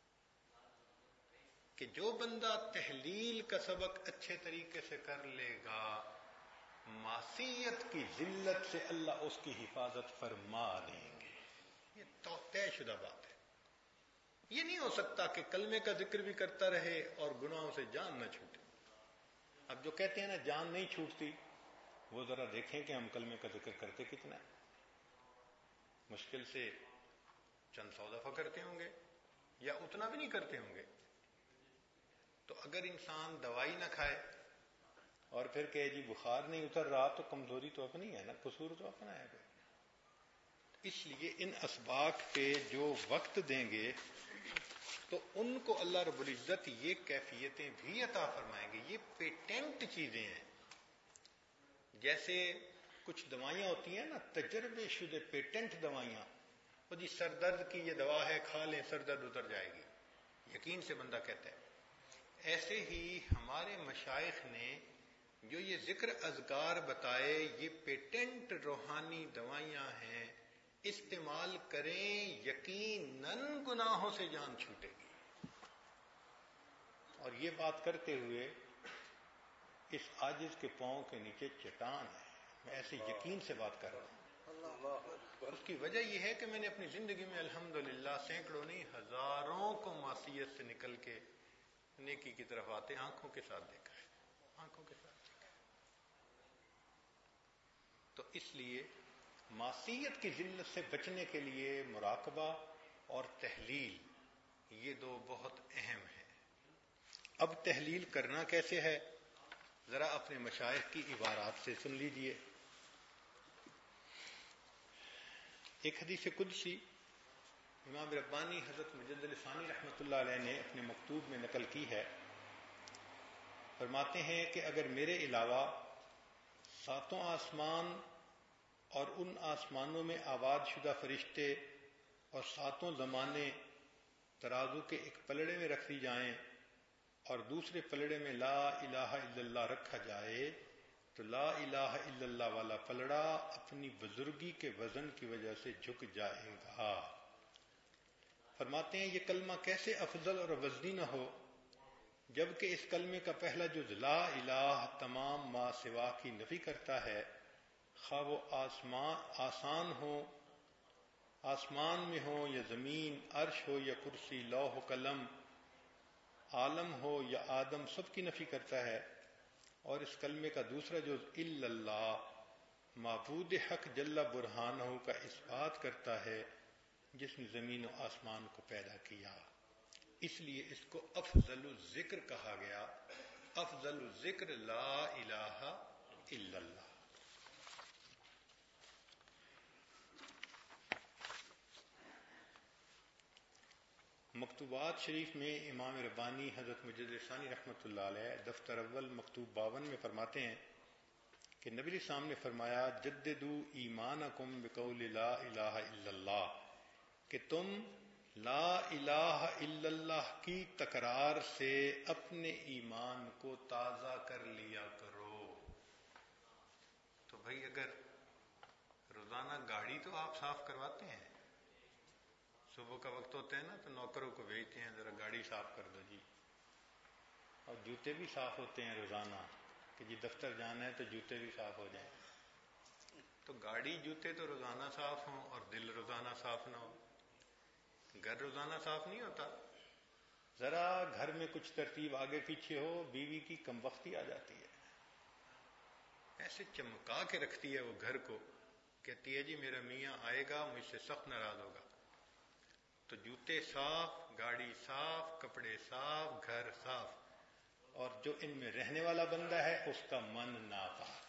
کہ جو بندہ تحلیل کا سبق اچھے طریقے سے کر لے گا، معصیت کی ذلت سے اللہ اس کی حفاظت فرما دیں گے. یہ طے شدہ بات ہے. یہ نہیں ہو سکتا کہ کلمے کا ذکر بھی کرتا رہے اور گناہوں سے جان نہ چھوٹے. اب جو کہتے ہیں نا جان نہیں چھوٹتی، وہ ذرا دیکھیں کہ ہم کلمے کا ذکر کرتے کتنا ہے. مشکل سے چند 100 دفعہ کرتے ہوں گے یا اتنا بھی نہیں کرتے ہوں گے. تو اگر انسان دوائی نہ کھائے اور پھر کہے جی بخار نہیں اتر رہا، تو کمزوری تو اپنی ہے نا، قصور تو اپنا ہے. اس لیے ان اسباق پہ جو وقت دیں گے تو ان کو اللہ رب العزت یہ کیفیتیں بھی عطا فرمائیں گے. یہ پیٹنٹ چیزیں ہیں. جیسے کچھ دوائیاں ہوتی ہیں نا، تجربے شدہ پیٹنٹ دوائیاں، وہ جی سر درد کی یہ دوا ہے، کھا لیں سر درد اتر جائے گی، یقین سے بندہ کہتا ہے. ایسے ہی ہمارے مشائخ نے جو یہ ذکر اذکار بتائے، یہ پیٹنٹ روحانی دوائیاں ہیں، استعمال کریں، یقیناً گناہوں سے جان چھوٹے گی. اور یہ بات کرتے ہوئے اس عاجز کے پاؤں کے نیچے چٹان ہے، میں ایسے یقین سے بات کر رہا ہوں. اس کی وجہ یہ ہے کہ میں نے اپنی زندگی میں الحمدللہ سینکڑوں نہیں ہزاروں کو معصیت سے نکل کے نیکی کی طرف آتے آنکھوں کے ساتھ دیکھا ہے، آنکھوں کے ساتھ دیکھا ہے. تو اس لیے معصیت کی ذلت سے بچنے کے لیے مراقبہ اور تحلیل، یہ دو بہت اہم ہیں. اب تحلیل کرنا کیسے ہے، ذرا اپنے مشائخ کی عبارات سے سن لیجئے. ایک حدیث قدسی امام ربانی حضرت مجدد ثانی رحمۃ اللہ علیہ نے اپنے مکتوب میں نقل کی ہے. فرماتے ہیں کہ اگر میرے علاوہ 7 آسمان اور ان آسمانوں میں آباد شدہ فرشتے اور 7 زمانے ترازو کے ایک پلڑے میں رکھ دی جائیں اور دوسرے پلڑے میں لا الہ الا اللہ رکھا جائے، تو لا الہ الا اللہ والا پلڑا اپنی بزرگی کے وزن کی وجہ سے جھک جائے گا. فرماتے ہیں یہ کلمہ کیسے افضل اور وزنی نہ ہو، جبکہ اس کلمے کا پہلا جز لا الہ تمام ما سوا کی نفی کرتا ہے، خواہ وہ آسان ہو، آسمان میں ہو یا زمین، عرش ہو یا کرسی، لوح و قلم، عالم ہو یا آدم، سب کی نفی کرتا ہے. اور اس کلمے کا دوسرا جز الا اللہ معبود حق جل برہانہ کا اس بات کرتا ہے جس نے زمین و آسمان کو پیدا کیا. اس لیے اس کو افضل الذکر کہا گیا. افضل الذکر لا الہ الا اللہ. مکتوبات شریف میں امام ربانی حضرت مجدد ثانی رحمۃ اللہ علیہ دفتر اول مکتوب 52 میں فرماتے ہیں کہ نبی علیہ السلام نے فرمایا جددوا ایمانکم بقول لا الہ الا اللہ، کہ تم لا الہ الا اللہ کی تکرار سے اپنے ایمان کو تازہ کر لیا کرو. تو بھائی اگر روزانہ روزانہ گاڑی تو آپ صاف کرواتے ہیں. صبح کا وقت ہوتا ہے نا تو نوکروں کو بھیجتے ہیں ذرا گاڑی صاف کر دو جی. اور جوتے بھی صاف ہوتے ہیں روزانہ کہ جی دفتر جانا ہے تو جوتے بھی صاف ہو جائیں. تو گاڑی جوتے تو روزانہ صاف ہوں اور دل روزانہ صاف نہ ہو. گھر روزانہ صاف نہیں ہوتا. ذرا گھر میں کچھ ترتیب آگے پیچھے ہو بیوی کی کم وقتی آ جاتی ہے. ایسے چمکا کے رکھتی ہے وہ گھر کو, کہتی ہے جی میرا میاں آئے گا مجھ سے سخت ناراض ہوگا. تو جوتے صاف, گاڑی صاف, کپڑے صاف, گھر صاف, اور جو ان میں رہنے والا بندہ ہے اس کا من ناپاک.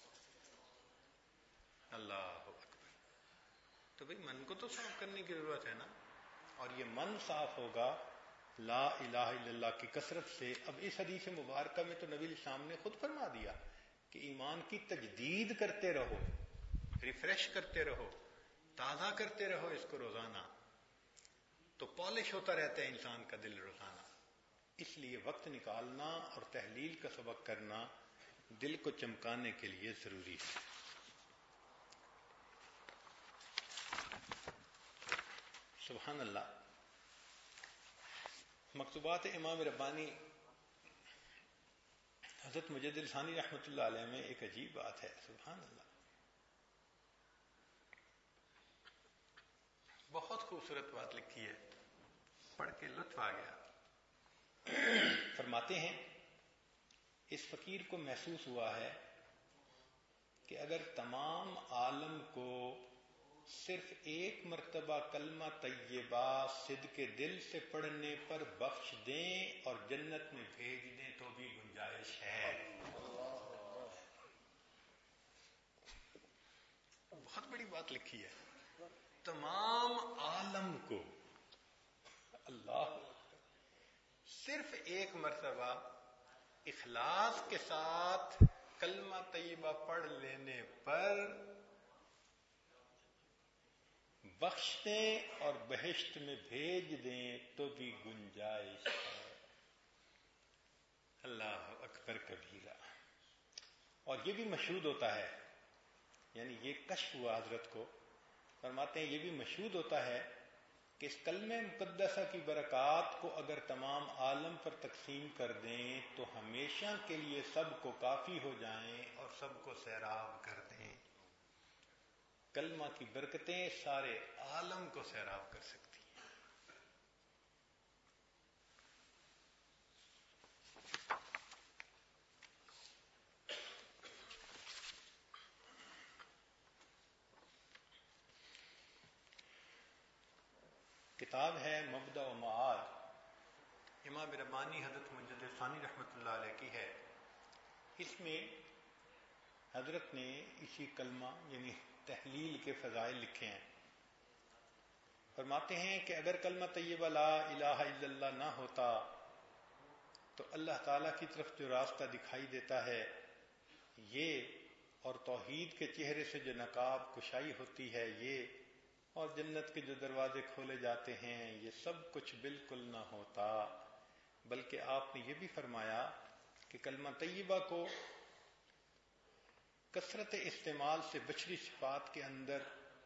اللہ اکبر. تو بھئی من کو تو صاف کرنے کی ضرورت ہے نا. اور یہ من صاف ہوگا لا الہ الا اللہ کی کثرت سے. اب اس حدیث مبارکہ میں تو نبی الاسلام نے خود فرما دیا کہ ایمان کی تجدید کرتے رہو, ریفریش کرتے رہو, تازہ کرتے رہو اس کو روزانہ, تو پالش ہوتا رہتا ہے انسان کا دل روزانہ. اس لیے وقت نکالنا اور تحلیل کا سبق کرنا دل کو چمکانے کے لیے ضروری ہے. سبحان اللہ. مکتوبات امام ربانی حضرت مجدد ثانی رحمۃ اللہ علیہ میں ایک عجیب بات ہے. سبحان اللہ, بہت خوبصورت بات لکھی ہے, پڑھ کے لطف آ گیا. فرماتے ہیں اس فقیر کو محسوس ہوا ہے کہ اگر تمام عالم کو صرف ایک مرتبہ کلمہ طیبہ صدق دل سے پڑھنے پر بخش دیں اور جنت میں بھیج دیں تو بھی گنجائش ہے. بہت بڑی بات لکھی ہے. تمام عالم کو اللہ صرف ایک مرتبہ اخلاص کے ساتھ کلمہ طیبہ پڑھ لینے پر بخش دیں اور بہشت میں بھیج دیں تو بھی گنجائش ہے. اللہ اکبر کبیرہ. اور یہ بھی مشہود ہوتا ہے, یعنی یہ کشف ہوا حضرت کو. فرماتے ہیں یہ بھی مشہود ہوتا ہے کہ اس کلمہ مقدسہ کی برکات کو اگر تمام عالم پر تقسیم کر دیں تو ہمیشہ کے لیے سب کو کافی ہو جائیں اور سب کو سیراب کر دیں. کلمہ کی برکتیں سارے عالم کو سیراب کر سکتی ہیں. کتاب ہے مبدأ و معاد, امام ربانی حضرت مجدد ثانی رحمۃ اللہ علیہ کی ہے. اس میں حضرت نے اسی کلمہ یعنی تحلیل کے فضائل لکھے ہیں. فرماتے ہیں کہ اگر کلمہ طیبہ لا الہ الا اللہ نہ ہوتا تو اللہ تعالیٰ کی طرف جو راستہ دکھائی دیتا ہے یہ, اور توحید کے چہرے سے جو نقاب کشائی ہوتی ہے یہ, اور جنت کے جو دروازے کھولے جاتے ہیں یہ سب کچھ بالکل نہ ہوتا. بلکہ آپ نے یہ بھی فرمایا کہ کلمہ طیبہ کو کثرت استعمال سے بشری صفات کے اندر,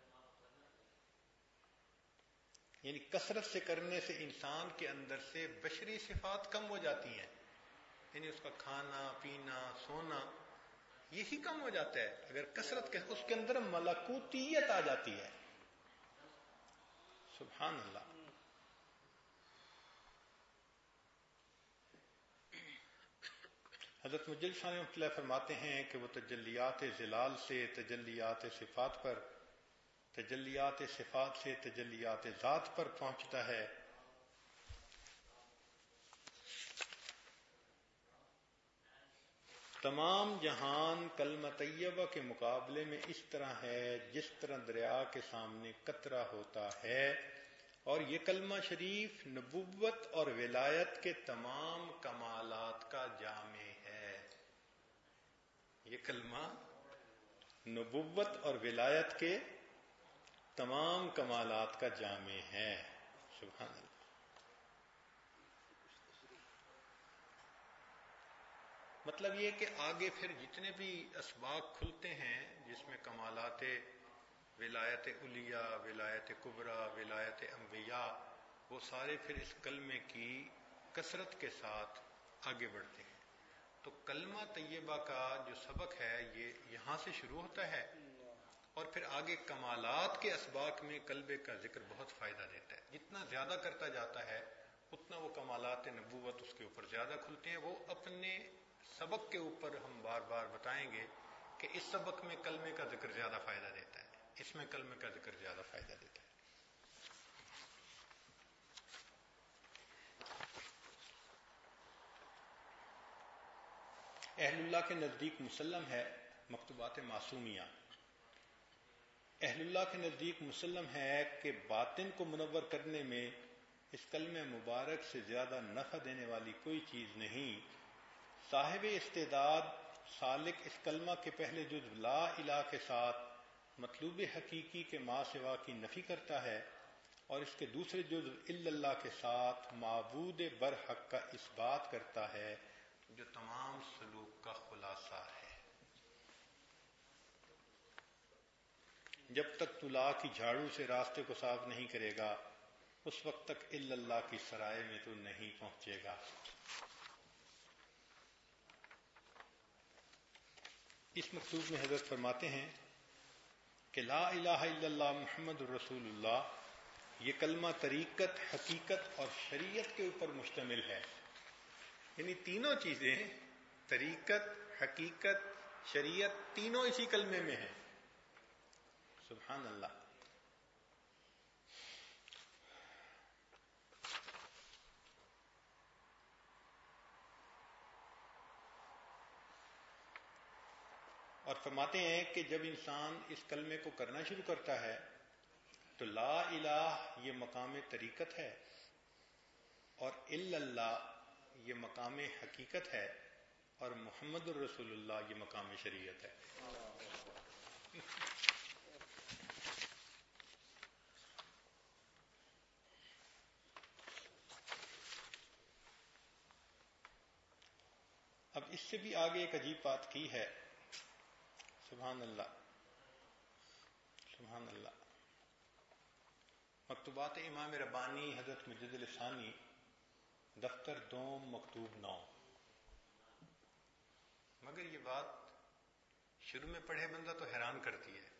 یعنی کثرت سے کرنے سے انسان کے اندر سے بشری صفات کم ہو جاتی ہیں. یعنی اس کا کھانا پینا سونا یہی کم ہو جاتا ہے. اگر کثرت کے اس کے اندر ملکوتیت آ جاتی ہے. سبحان اللہ. حضرت مجدد ثانی رحمۃ اللہ فرماتے ہیں کہ وہ تجلیات ظلال سے تجلیات صفات پر, تجلیات صفات سے تجلیات ذات پر پہنچتا ہے. تمام جہان کلمہ طیبہ کے مقابلے میں اس طرح ہے جس طرح دریا کے سامنے قطرہ ہوتا ہے, اور یہ کلمہ شریف نبوت اور ولایت کے تمام کمالات کا جامع ہے. یہ کلمہ نبوت اور ولایت کے تمام کمالات کا جامع ہے. سبحان اللہ. مطلب یہ کہ آگے پھر جتنے بھی اسباق کھلتے ہیں جس میں کمالات ولایت علیہ، ولایت کبریٰ، ولایت انبیاء، وہ سارے پھر اس کلمے کی کثرت کے ساتھ آگے بڑھتے ہیں۔ تو کلمہ طیبہ کا جو سبق ہے یہ یہاں سے شروع ہوتا ہے، اور پھر آگے کمالات کے اسباق میں کلبے کا ذکر بہت فائدہ دیتا ہے۔ جتنا زیادہ کرتا جاتا ہے اتنا وہ کمالات نبوت اس کے اوپر زیادہ کھلتے ہیں۔ وہ اپنے سبق کے اوپر ہم بار بار بتائیں گے کہ اس سبق میں کلمے کا ذکر زیادہ فائدہ دیتا ہے، اس میں کلمے کا ذکر زیادہ فائدہ دیتا ہے۔ اہل اللہ کے نزدیک مسلم ہے مکتوبات معصومیہ، اہل اللہ کے نزدیک مسلم ہے کہ باطن کو منور کرنے میں اس کلمہ مبارک سے زیادہ نفع دینے والی کوئی چیز نہیں۔ صاحب استعداد سالک اس کلمہ کے پہلے جز لا الہ کے ساتھ مطلوب حقیقی کے ما سوا کی نفی کرتا ہے، اور اس کے دوسرے جز الا اللہ کے ساتھ معبود برحق کا اس بات کرتا ہے، جو تمام سلوک کا خلاصہ ہے۔ جب تک تو لا کی جھاڑو سے راستے کو صاف نہیں کرے گا اس وقت تک الا اللہ کی سرائے میں تو نہیں پہنچے گا۔ اس مکتوب میں حضرت فرماتے ہیں کہ لا الہ الا اللہ محمد الرسول اللہ، یہ کلمہ طریقت، حقیقت اور شریعت کے اوپر مشتمل ہے۔ یعنی تینوں چیزیں، طریقت، حقیقت، شریعت، تینوں اسی کلمے میں ہیں۔ سبحان اللہ۔ اور فرماتے ہیں کہ جب انسان اس کلمے کو کرنا شروع کرتا ہے تو لا الہ یہ مقام طریقت ہے، اور الا اللہ یہ مقام حقیقت ہے، اور محمد الرسول اللہ یہ مقام شریعت ہے۔ اب اس سے بھی آگے ایک عجیب بات کی ہے۔ سبحان اللہ، سبحان اللہ۔ مکتوبات امام ربانی حضرت مجدد الثانی، دفتر دوم، مکتوب 9۔ مگر یہ بات شروع میں پڑھے بندہ تو حیران کرتی ہے۔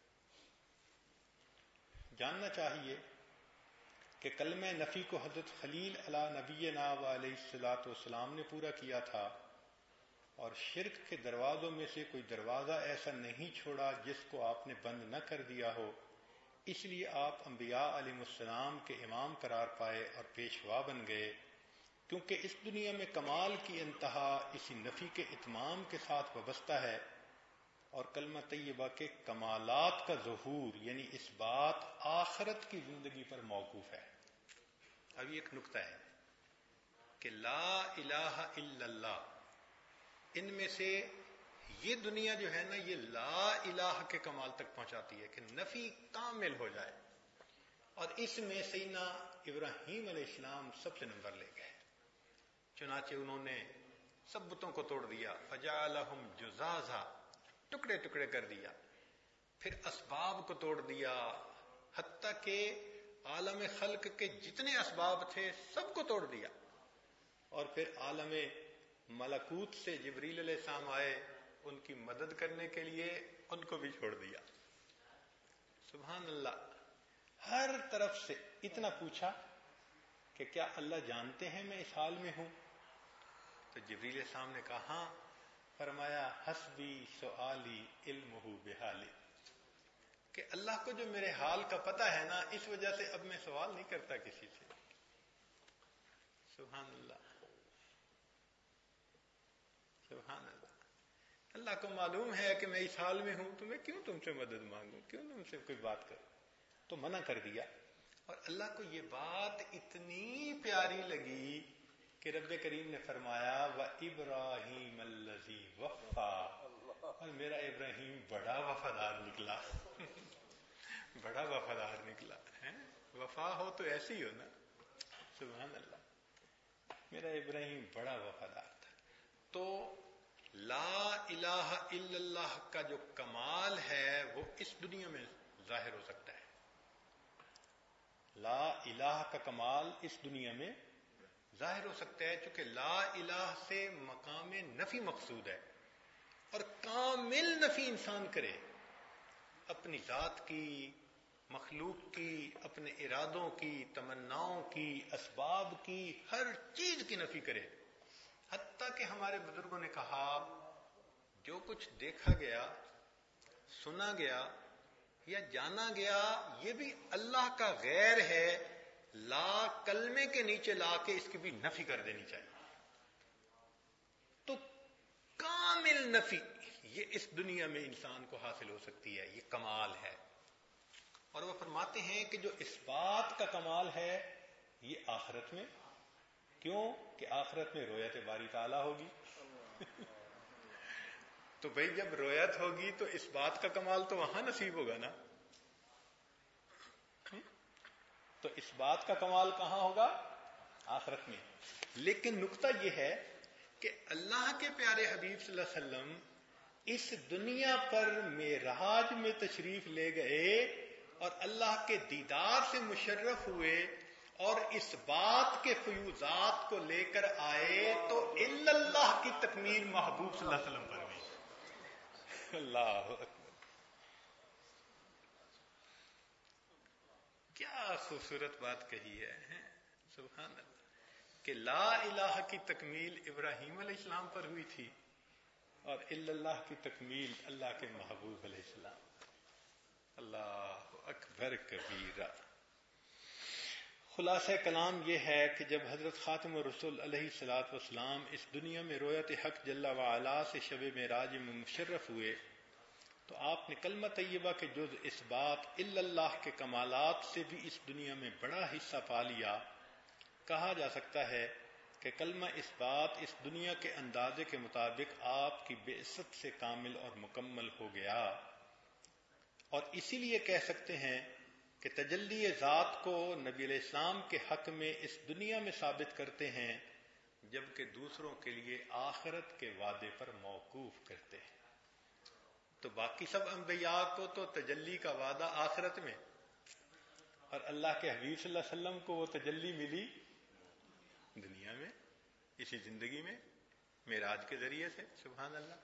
جاننا چاہیے کہ کلمہ نفی کو حضرت خلیل علی نبینا و علیہ الصلوۃ والسلام نے پورا کیا تھا، اور شرک کے دروازوں میں سے کوئی دروازہ ایسا نہیں چھوڑا جس کو آپ نے بند نہ کر دیا ہو۔ اس لیے آپ انبیاء علیہ السلام کے امام قرار پائے اور پیشوا بن گئے، کیونکہ اس دنیا میں کمال کی انتہا اسی نفی کے اتمام کے ساتھ وابستہ ہے، اور کلمہ طیبہ کے کمالات کا ظہور یعنی اس بات آخرت کی زندگی پر موقوف ہے۔ اب یہ ایک نکتہ ہے کہ لا الہ الا اللہ، ان میں سے یہ دنیا جو ہے نا یہ لا الہ کے کمال تک پہنچاتی ہے کہ نفی کامل ہو جائے، اور اس میں سیدنا ابراہیم علیہ السلام سب سے نمبر لے گئے۔ چنانچہ انہوں نے سب بتوں کو توڑ دیا، فجعلہم جزازا، ٹکڑے ٹکڑے کر دیا، پھر اسباب کو توڑ دیا، حتیٰ کہ عالم خلق کے جتنے اسباب تھے سب کو توڑ دیا، اور پھر عالم ملکوت سے جبریل علیہ السلام آئے ان کی مدد کرنے کے لیے، ان کو بھی چھوڑ دیا۔ سبحان اللہ۔ ہر طرف سے اتنا پوچھا کہ کیا اللہ جانتے ہیں میں اس حال میں ہوں؟ تو جبریل علیہ السلام نے کہا ہاں۔ فرمایا حسبی سؤالی علمہ بحالی، کہ اللہ کو جو میرے حال کا پتہ ہے نا، اس وجہ سے اب میں سوال نہیں کرتا کسی سے۔ سبحان اللہ، سبحان اللہ۔ اللہ کو معلوم ہے کہ میں اس حال میں ہوں، تو میں کیوں تم سے مدد مانگوں، کیوں تم سے کوئی بات کروں؟ تو منع کر دیا۔ اور اللہ کو یہ بات اتنی پیاری لگی کہ رب کریم نے فرمایا وَإِبْرَاهِيمَ الَّذِي وَفَّى، اور میرا ابراہیم بڑا وفادار نکلا۔ بڑا وفادار نکلا ہے۔ وفا ہو تو ایسی ہو نا۔ سبحان اللہ، میرا ابراہیم بڑا وفادار تھا۔ تو لا الہ الا اللہ کا جو کمال ہے وہ اس دنیا میں ظاہر ہو سکتا ہے. لا الہ کا کمال اس دنیا میں ظاہر ہو سکتا ہے، چونکہ لا الہ سے مقام نفی مقصود ہے، اور کامل نفی انسان کرے اپنی ذات کی، مخلوق کی، اپنے ارادوں کی، تمناؤں کی، اسباب کی، ہر چیز کی نفی کرے. حتیٰ کہ ہمارے بزرگوں نے کہا جو کچھ دیکھا گیا، سنا گیا یا جانا گیا یہ بھی اللہ کا غیر ہے، لا کلمے کے نیچے لا کے اس کی بھی نفی کر دینی چاہیے. تو کامل نفی یہ اس دنیا میں انسان کو حاصل ہو سکتی ہے، یہ کمال ہے. اور وہ فرماتے ہیں کہ جو اس بات کا کمال ہے یہ آخرت میں. کیوں کہ آخرت میں رویت باری تعالیٰ ہوگی. تو بھئی جب رویت ہوگی تو اس بات کا کمال تو وہاں نصیب ہوگا نا. تو اس بات کا کمال کہاں ہوگا؟ آخرت میں. لیکن نقطہ یہ ہے کہ اللہ کے پیارے حبیب صلی اللہ علیہ وسلم اس دنیا پر معراج میں تشریف لے گئے اور اللہ کے دیدار سے مشرف ہوئے اور اس بات کے فیوزات کو لے کر آئے تو الا اللہ کی تکمیل محبوب صلی اللہ علیہ وسلم پر ہوئی. اللہ اکبر. کیا خوبصورت بات کہی ہے، سبحان اللہ، کہ لا الہ کی تکمیل ابراہیم علیہ السلام پر ہوئی تھی اور الا اللہ کی تکمیل اللہ کے محبوب علیہ السلام. اللہ اکبر کبیرہ. خلاصہ کلام یہ ہے کہ جب حضرت خاتم الرسول علیہ الصلوۃ والسلام اس دنیا میں رویت حق جل وعلا سے شب معراج میں مشرف ہوئے تو آپ نے کلمہ طیبہ کے جز اس بات الا اللہ کے کمالات سے بھی اس دنیا میں بڑا حصہ پا لیا. کہا جا سکتا ہے کہ کلمہ اس بات اس دنیا کے اندازے کے مطابق آپ کی بعثت سے کامل اور مکمل ہو گیا. اور اسی لیے کہہ سکتے ہیں کہ تجلی ذات کو نبی علیہ السلام کے حق میں اس دنیا میں ثابت کرتے ہیں، جبکہ دوسروں کے لیے آخرت کے وعدے پر موقوف کرتے ہیں. تو باقی سب انبیاء کو تو تجلی کا وعدہ آخرت میں، اور اللہ کے حبیب صلی اللہ علیہ وسلم کو وہ تجلی ملی دنیا میں، اسی زندگی میں، معراج کے ذریعے سے. سبحان اللہ.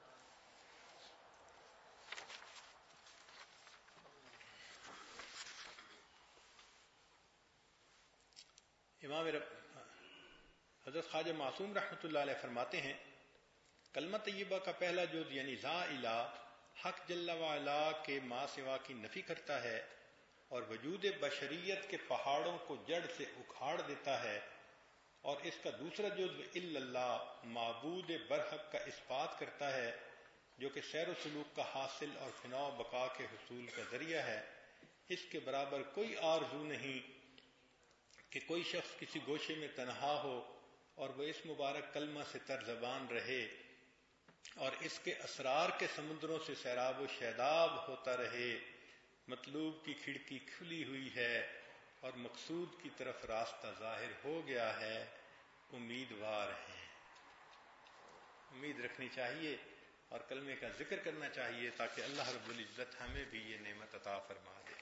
امام حضرت خواجہ معصوم رحمۃ اللہ علیہ فرماتے ہیں کلمہ طیبہ کا پہلا جز یعنی لا الہ حق جل وعلا کے ما سوا کی نفی کرتا ہے اور وجود بشریت کے پہاڑوں کو جڑ سے اکھاڑ دیتا ہے، اور اس کا دوسرا جزو الا اللہ معبود برحق کا اثبات کرتا ہے جو کہ سیر و سلوک کا حاصل اور فنا و بقا کے حصول کا ذریعہ ہے. اس کے برابر کوئی آرزو نہیں کہ کوئی شخص کسی گوشے میں تنہا ہو اور وہ اس مبارک کلمہ سے تر زبان رہے اور اس کے اسرار کے سمندروں سے سیراب و شیداب ہوتا رہے. مطلوب کی کھڑکی کھلی ہوئی ہے اور مقصود کی طرف راستہ ظاہر ہو گیا ہے. امیدوار ہیں. امید رکھنی چاہیے اور کلمے کا ذکر کرنا چاہیے تاکہ اللہ رب العزت ہمیں بھی یہ نعمت عطا فرما دے.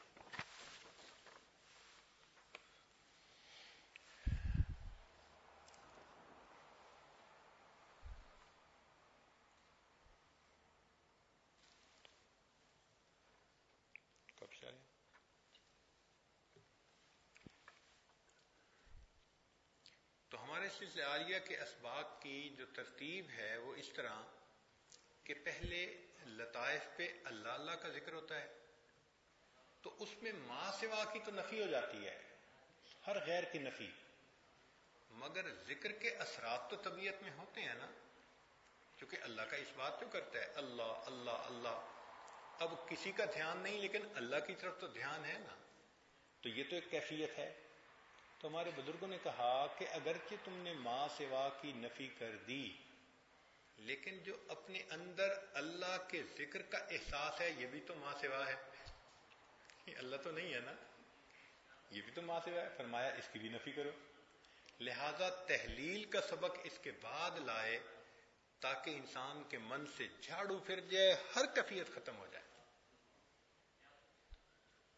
تو ہمارے سلسلہ عالیہ کے اسباق کی جو ترتیب ہے وہ اس طرح کہ پہلے لطائف پہ اللہ اللہ کا ذکر ہوتا ہے، تو اس میں ما سوا کی تو نفی ہو جاتی ہے، ہر غیر کی نفی، مگر ذکر کے اثرات تو طبیعت میں ہوتے ہیں نا، کیونکہ اللہ کا اس بات کیوں کرتا ہے اللہ اللہ اللہ. اب کسی کا دھیان نہیں لیکن اللہ کی طرف تو دھیان ہے نا، تو یہ تو ایک کیفیت ہے. تو ہمارے بزرگوں نے کہا کہ اگرچہ تم نے ما سوا کی نفی کر دی لیکن جو اپنے اندر اللہ کے ذکر کا احساس ہے یہ بھی تو ما سوا ہے، اللہ تو نہیں ہے نا، یہ بھی تو ما سوا ہے. فرمایا اس کی بھی نفی کرو. لہذا تحلیل کا سبق اس کے بعد لائے تاکہ انسان کے من سے جھاڑو پھر جائے، ہر کیفیت ختم ہو جائے.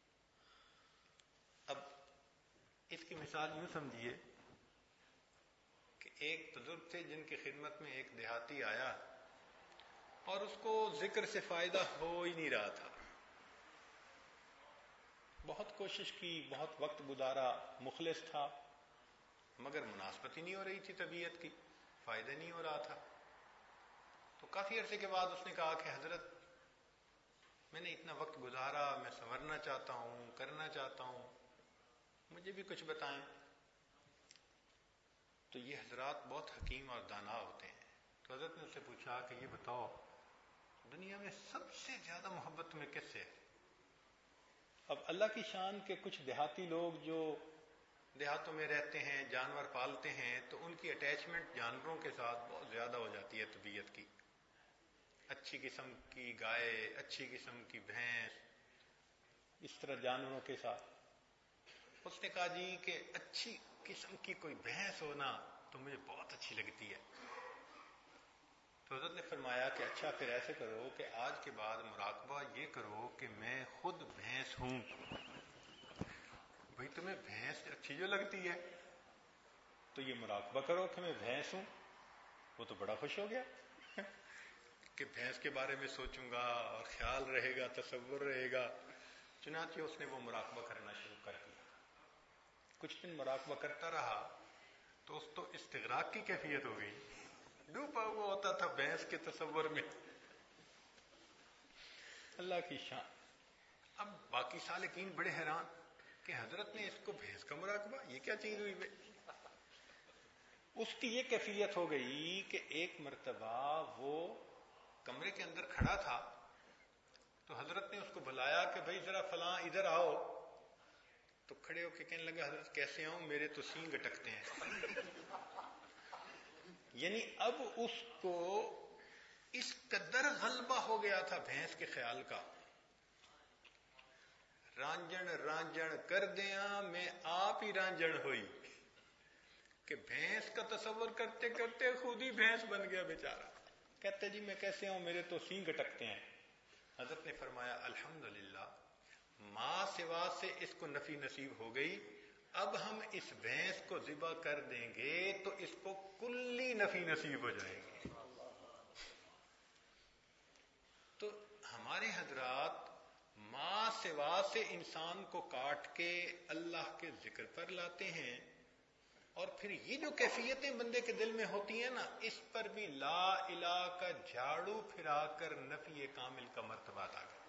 اس کی مثال یوں سمجھیے کہ ایک بزرگ تھے جن کی خدمت میں ایک دیہاتی آیا اور اس کو ذکر سے فائدہ ہو ہی نہیں رہا تھا. بہت کوشش کی، بہت وقت گزارا، مخلص تھا، مگر مناسبت ہی نہیں ہو رہی تھی، طبیعت کی فائدہ نہیں ہو رہا تھا. تو کافی عرصے کے بعد اس نے کہا کہ حضرت میں نے اتنا وقت گزارا، میں سنورنا چاہتا ہوں، کرنا چاہتا ہوں، مجھے بھی کچھ بتائیں. تو یہ حضرات بہت حکیم اور دانا ہوتے ہیں. تو حضرت نے اس سے پوچھا کہ یہ بتاؤ دنیا میں سب سے زیادہ محبت تمہیں کس سے ہے؟ اب اللہ کی شان کے کچھ دیہاتی لوگ جو دیہاتوں میں رہتے ہیں، جانور پالتے ہیں، تو ان کی اٹیچمنٹ جانوروں کے ساتھ بہت زیادہ ہو جاتی ہے طبیعت کی. اچھی قسم کی گائے، اچھی قسم کی بھینس، اس طرح جانوروں کے ساتھ. اس نے کہا جی کہ اچھی قسم کی کوئی بھینس ہونا تو مجھے بہت اچھی لگتی ہے. تو حضرت نے فرمایا کہ اچھا پھر ایسے کرو کہ آج کے بعد مراقبہ یہ کرو کہ میں خود بھینس ہوں. بھئی تمہیں بھینس اچھی جو لگتی ہے تو یہ مراقبہ کرو کہ میں بھینس ہوں. وہ تو بڑا خوش ہو گیا کہ بھینس کے بارے میں سوچوں گا اور خیال رہے گا، تصور رہے گا. چنانچہ اس نے وہ مراقبہ کرنا شروع کر دیا. کچھ دن مراقبہ کرتا رہا تو اس تو استغراق کی کیفیت ہو گئی، ڈوبا ہوا ہوتا تھا بھینس کے تصور میں. اللہ کی شان. اب باقی سالکین بڑے حیران کہ حضرت نے اس کو بھینس کا مراقبہ، یہ کیا چیز ہوئی بھائی. اس کی یہ کیفیت ہو گئی کہ ایک مرتبہ وہ کمرے کے اندر کھڑا تھا تو حضرت نے اس کو بلایا کہ بھائی ذرا فلاں ادھر آؤ. تو کھڑے ہو کے کہنے لگا حضرت کیسے آؤں، میرے تو سینگ اٹکتے ہیں. یعنی اب اس کو اس قدر غلبہ ہو گیا تھا بھینس کے خیال کا. رانجن رانجن کر دیاں میں آپ ہی رانجن ہوئی، کہ بھینس کا تصور کرتے کرتے خود ہی بھینس بن گیا بیچارہ. کہتے جی میں کیسے آؤں، میرے تو سینگ اٹکتے ہیں. حضرت نے فرمایا الحمدللہ، ماں سوا سے اس کو نفی نصیب ہو گئی. اب ہم اس بھینس کو ذبح کر دیں گے تو اس کو کلی نفی نصیب ہو جائے گی. تو ہمارے حضرات ماں سوا سے انسان کو کاٹ کے اللہ کے ذکر پر لاتے ہیں، اور پھر یہ جو کیفیتیں بندے کے دل میں ہوتی ہیں نا، اس پر بھی لا الہ کا جھاڑو پھرا کر نفی کامل کا مرتبہ ادا کرتے.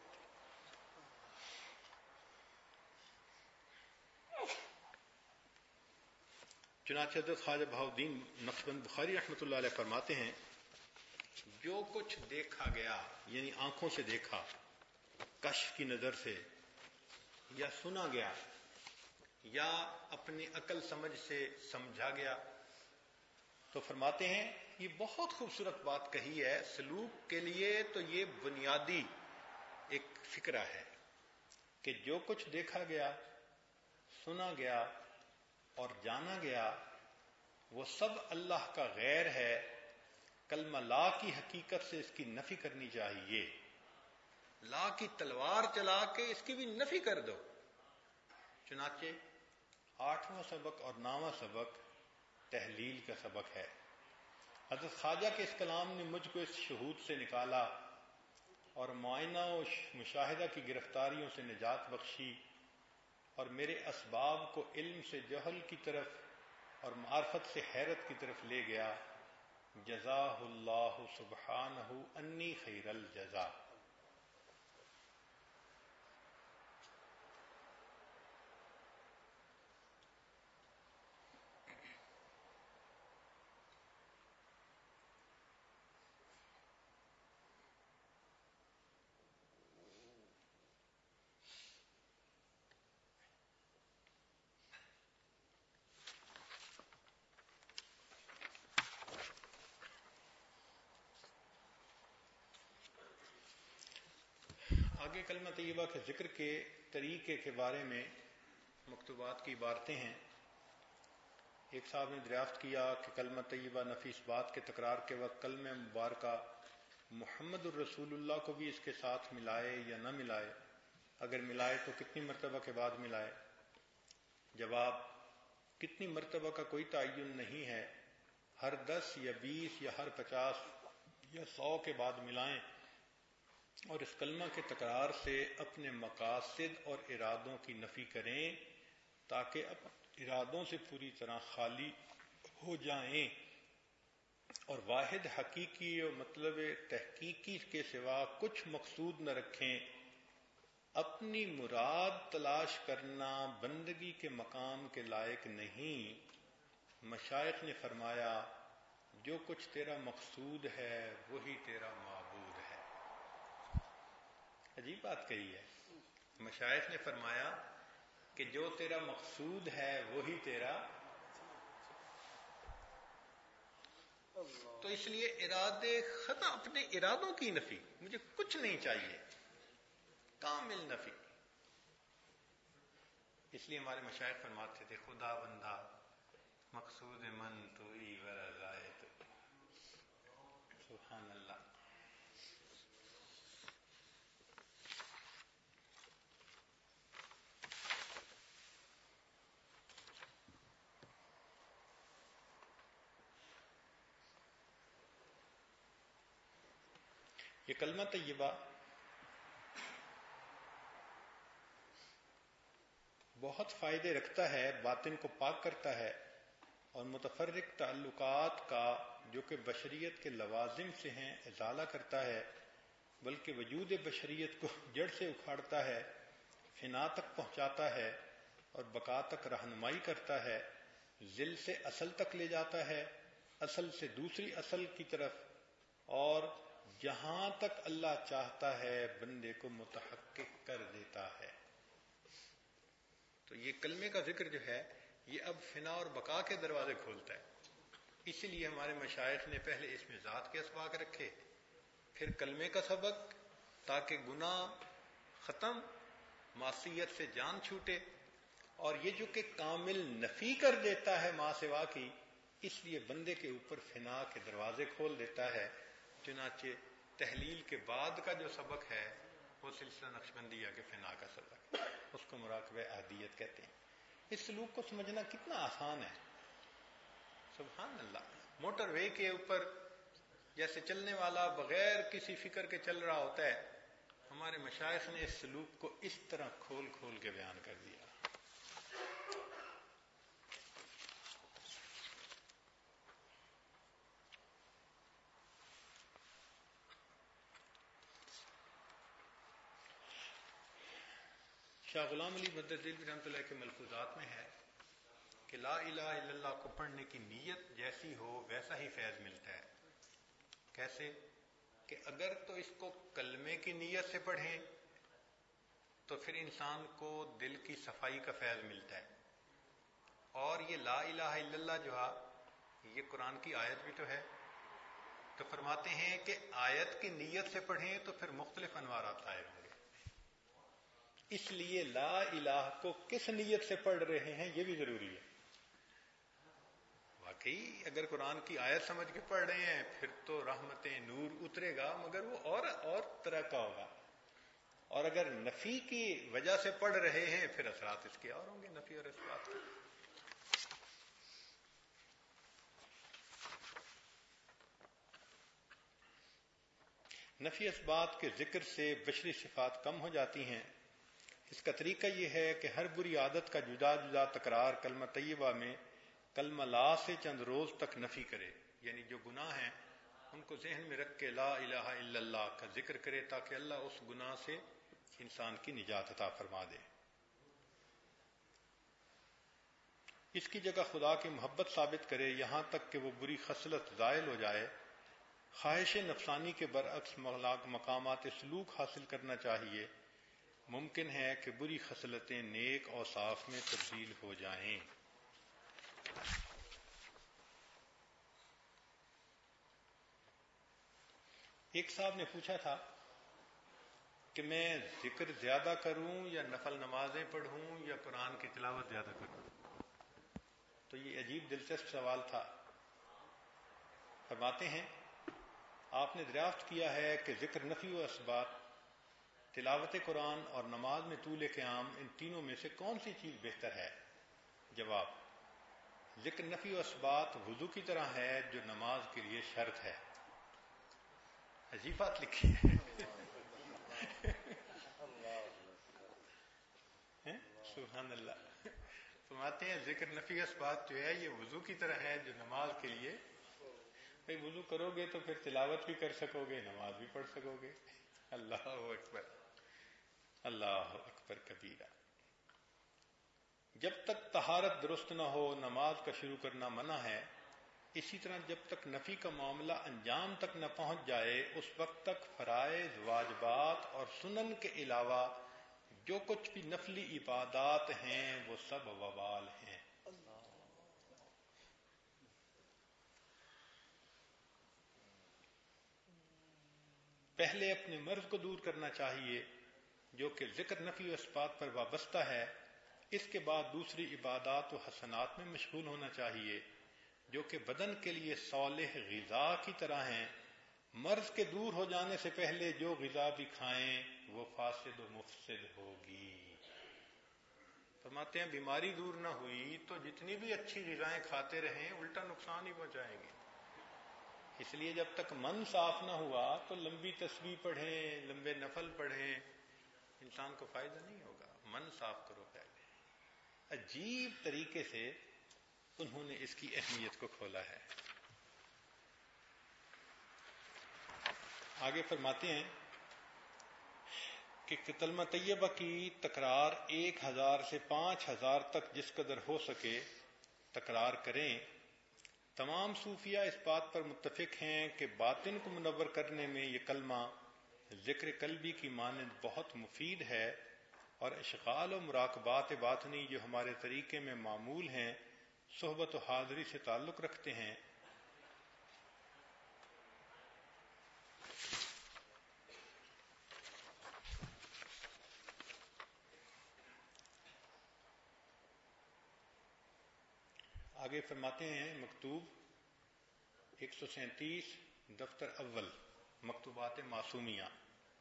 چنانچہ حضرت خواجہ بہاؤالدین نقشبند بخاری رحمۃ اللہ علیہ فرماتے ہیں جو کچھ دیکھا گیا، یعنی آنکھوں سے دیکھا، کشف کی نظر سے، یا سنا گیا، یا اپنی عقل سمجھ سے سمجھا گیا، تو فرماتے ہیں یہ بہت خوبصورت بات کہی ہے. سلوک کے لیے تو یہ بنیادی ایک فکرہ ہے کہ جو کچھ دیکھا گیا، سنا گیا اور جانا گیا وہ سب اللہ کا غیر ہے. کلمہ لا کی حقیقت سے اس کی نفی کرنی چاہیے. لا کی تلوار چلا کے اس کی بھی نفی کر دو. چنانچہ 8واں سبق اور 9واں سبق تحلیل کا سبق ہے. حضرت خواجہ کے اس کلام نے مجھ کو اس شہود سے نکالا اور معائنہ و مشاہدہ کی گرفتاریوں سے نجات بخشی، اور میرے اسباب کو علم سے جہل کی طرف اور معرفت سے حیرت کی طرف لے گیا. جزاہ اللہ سبحانہ انی خیر الجزا. آگے کلمہ طیبہ کے ذکر کے طریقے کے بارے میں مکتوبات کی عبارتیں ہیں. ایک صاحب نے دریافت کیا کہ کلمہ طیبہ نفی اس بات کے تکرار کے وقت کلمہ مبارکہ محمد الرسول اللہ کو بھی اس کے ساتھ ملائے یا نہ ملائے، اگر ملائے تو کتنی مرتبہ کے بعد ملائے. جواب: کتنی مرتبہ کا کوئی تعین نہیں ہے، ہر 10 یا 20 یا ہر 50 یا 100 کے بعد ملائیں اور اس کلمہ کے تکرار سے اپنے مقاصد اور ارادوں کی نفی کریں تاکہ ارادوں سے پوری طرح خالی ہو جائیں اور واحد حقیقی اور مطلب تحقیقی کے سوا کچھ مقصود نہ رکھیں۔ اپنی مراد تلاش کرنا بندگی کے مقام کے لائق نہیں۔ مشائخ نے فرمایا جو کچھ تیرا مقصود ہے وہی تیرا معبود ہے۔ عجیب بات کہی ہے۔ مشائخ نے فرمایا کہ جو تیرا مقصود ہے وہی تیرا، تو اس لیے ارادے ختم، اپنے ارادوں کی نفی، مجھے کچھ نہیں چاہیے، کامل نفی۔ اس لیے ہمارے مشائخ فرماتے تھے خدا بندہ مقصود من تو ای ورضائے تو، سبحان اللہ۔ یہ کلمہ طیبہ بہت فائدے رکھتا ہے، باطن کو پاک کرتا ہے اور متفرق تعلقات کا جو کہ بشریت کے لوازم سے ہیں ازالہ کرتا ہے، بلکہ وجود بشریت کو جڑ سے اکھاڑتا ہے، فنا تک پہنچاتا ہے اور بقا تک رہنمائی کرتا ہے، ذل سے اصل تک لے جاتا ہے، اصل سے دوسری اصل کی طرف، اور جہاں تک اللہ چاہتا ہے بندے کو متحقق کر دیتا ہے۔ تو یہ کلمے کا ذکر جو ہے یہ اب فنا اور بقا کے دروازے کھولتا ہے۔ اسی لیے ہمارے مشائخ نے پہلے اس میں ذات کے اسباق رکھے، پھر کلمے کا سبق، تاکہ گناہ ختم، معصیت سے جان چھوٹے، اور یہ جو کہ کامل نفی کر دیتا ہے ما سوا کی، اس لیے بندے کے اوپر فنا کے دروازے کھول دیتا ہے۔ چنانچہ تحلیل کے بعد کا جو سبق ہے وہ سلسلہ نقشبندیہ کے فنا کا سبق ہے، اس کو مراقبہ احدیت کہتے ہیں۔ اس سلوک کو سمجھنا کتنا آسان ہے، سبحان اللہ۔ موٹر وے کے اوپر جیسے چلنے والا بغیر کسی فکر کے چل رہا ہوتا ہے، ہمارے مشائخ نے اس سلوک کو اس طرح کھول کھول کے بیان کر دیا۔ شاہ غلام علی مدد دل رحمۃ اللہ کے ملفوظات میں ہے کہ لا الہ الا اللہ کو پڑھنے کی نیت جیسی ہو ویسا ہی فیض ملتا ہے۔ کیسے کہ اگر تو اس کو کلمے کی نیت سے پڑھیں تو پھر انسان کو دل کی صفائی کا فیض ملتا ہے، اور یہ لا الہ الا اللہ جو ہے یہ قرآن کی آیت بھی تو ہے، تو فرماتے ہیں کہ آیت کی نیت سے پڑھیں تو پھر مختلف انوارات ظاہر ہوں گے۔ اس لیے لا الہ کو کس نیت سے پڑھ رہے ہیں یہ بھی ضروری ہے۔ واقعی اگر قرآن کی آیت سمجھ کے پڑھ رہے ہیں پھر تو رحمتیں نور اترے گا، مگر وہ اور طرح کا ہوگا، اور اگر نفی کی وجہ سے پڑھ رہے ہیں پھر اثرات اس کے اور ہوں گے، نفی اور اثبات کے۔ نفی اثبات کے ذکر سے بشری صفات کم ہو جاتی ہیں۔ اس کا طریقہ یہ ہے کہ ہر بری عادت کا جدا جدا تکرار کلمہ طیبہ میں کلمہ لا سے چند روز تک نفی کرے، یعنی جو گناہ ہیں ان کو ذہن میں رکھ کے لا الہ الا اللہ کا ذکر کرے تاکہ اللہ اس گناہ سے انسان کی نجات عطا فرما دے۔ اس کی جگہ خدا کی محبت ثابت کرے یہاں تک کہ وہ بری خصلت زائل ہو جائے۔ خواہش نفسانی کے برعکس مقامات سلوک حاصل کرنا چاہیے۔ ممکن ہے کہ بری خصلتیں نیک اوصاف میں تبدیل ہو جائیں۔ ایک صاحب نے پوچھا تھا کہ میں ذکر زیادہ کروں یا نفل نمازیں پڑھوں یا قرآن کی تلاوت زیادہ کروں؟ تو یہ عجیب دلچسپ سوال تھا۔ فرماتے ہیں آپ نے دریافت کیا ہے کہ ذکر، نفی و اثبات، تلاوت قرآن اور نماز میں طول قیام، ان تینوں میں سے کون سی چیز بہتر ہے؟ جواب: ذکر نفی و اثبات وضو کی طرح ہے جو نماز کے لیے شرط ہے. عجیب بات لکھی ہے. سبحان اللہ. فرماتے ہیں ذکر نفی اثبات جو ہے یہ وضو کی طرح ہے جو نماز کے لیے. بھئی وضو کرو گے تو پھر تلاوت بھی کر سکو گے، نماز بھی پڑھ سکو گے. اللہ اکبر، اللہ اکبر کبیرہ. جب تک طہارت درست نہ ہو نماز کا شروع کرنا منع ہے. اسی طرح جب تک نفی کا معاملہ انجام تک نہ پہنچ جائے اس وقت تک فرائض، واجبات اور سنن کے علاوہ جو کچھ بھی نفلی عبادات ہیں وہ سب وبال ہیں. پہلے اپنے مرض کو دور کرنا چاہیے جو کہ ذکر نفی و اثبات پر وابستہ ہے. اس کے بعد دوسری عبادات و حسنات میں مشغول ہونا چاہیے جو کہ بدن کے لیے صالح غذا کی طرح ہیں. مرض کے دور ہو جانے سے پہلے جو غذا بھی کھائیں وہ فاسد و مفسد ہوگی. فرماتے ہیں بیماری دور نہ ہوئی تو جتنی بھی اچھی غذائیں کھاتے رہیں الٹا نقصان ہی پہنچائیں گے. اس لیے جب تک من صاف نہ ہوا تو لمبی تسبیح پڑھیں، لمبے نفل پڑھیں، انسان کو فائدہ نہیں ہوگا. من صاف کرو پہلے. عجیب طریقے سے انہوں نے اس کی اہمیت کو کھولا ہے. آگے فرماتے ہیں کہ کلمہ طیبہ کی تکرار 1000 سے 5000 تک جس قدر ہو سکے تکرار کریں. تمام صوفیہ اس بات پر متفق ہیں کہ باطن کو منور کرنے میں یہ کلمہ ذکر قلبی کی مانند بہت مفید ہے اور اشغال و مراقبات باطنی جو ہمارے طریقے میں معمول ہیں صحبت و حاضری سے تعلق رکھتے ہیں. آگے فرماتے ہیں مکتوب 137 دفتر اول مکتوبات معصومیہ.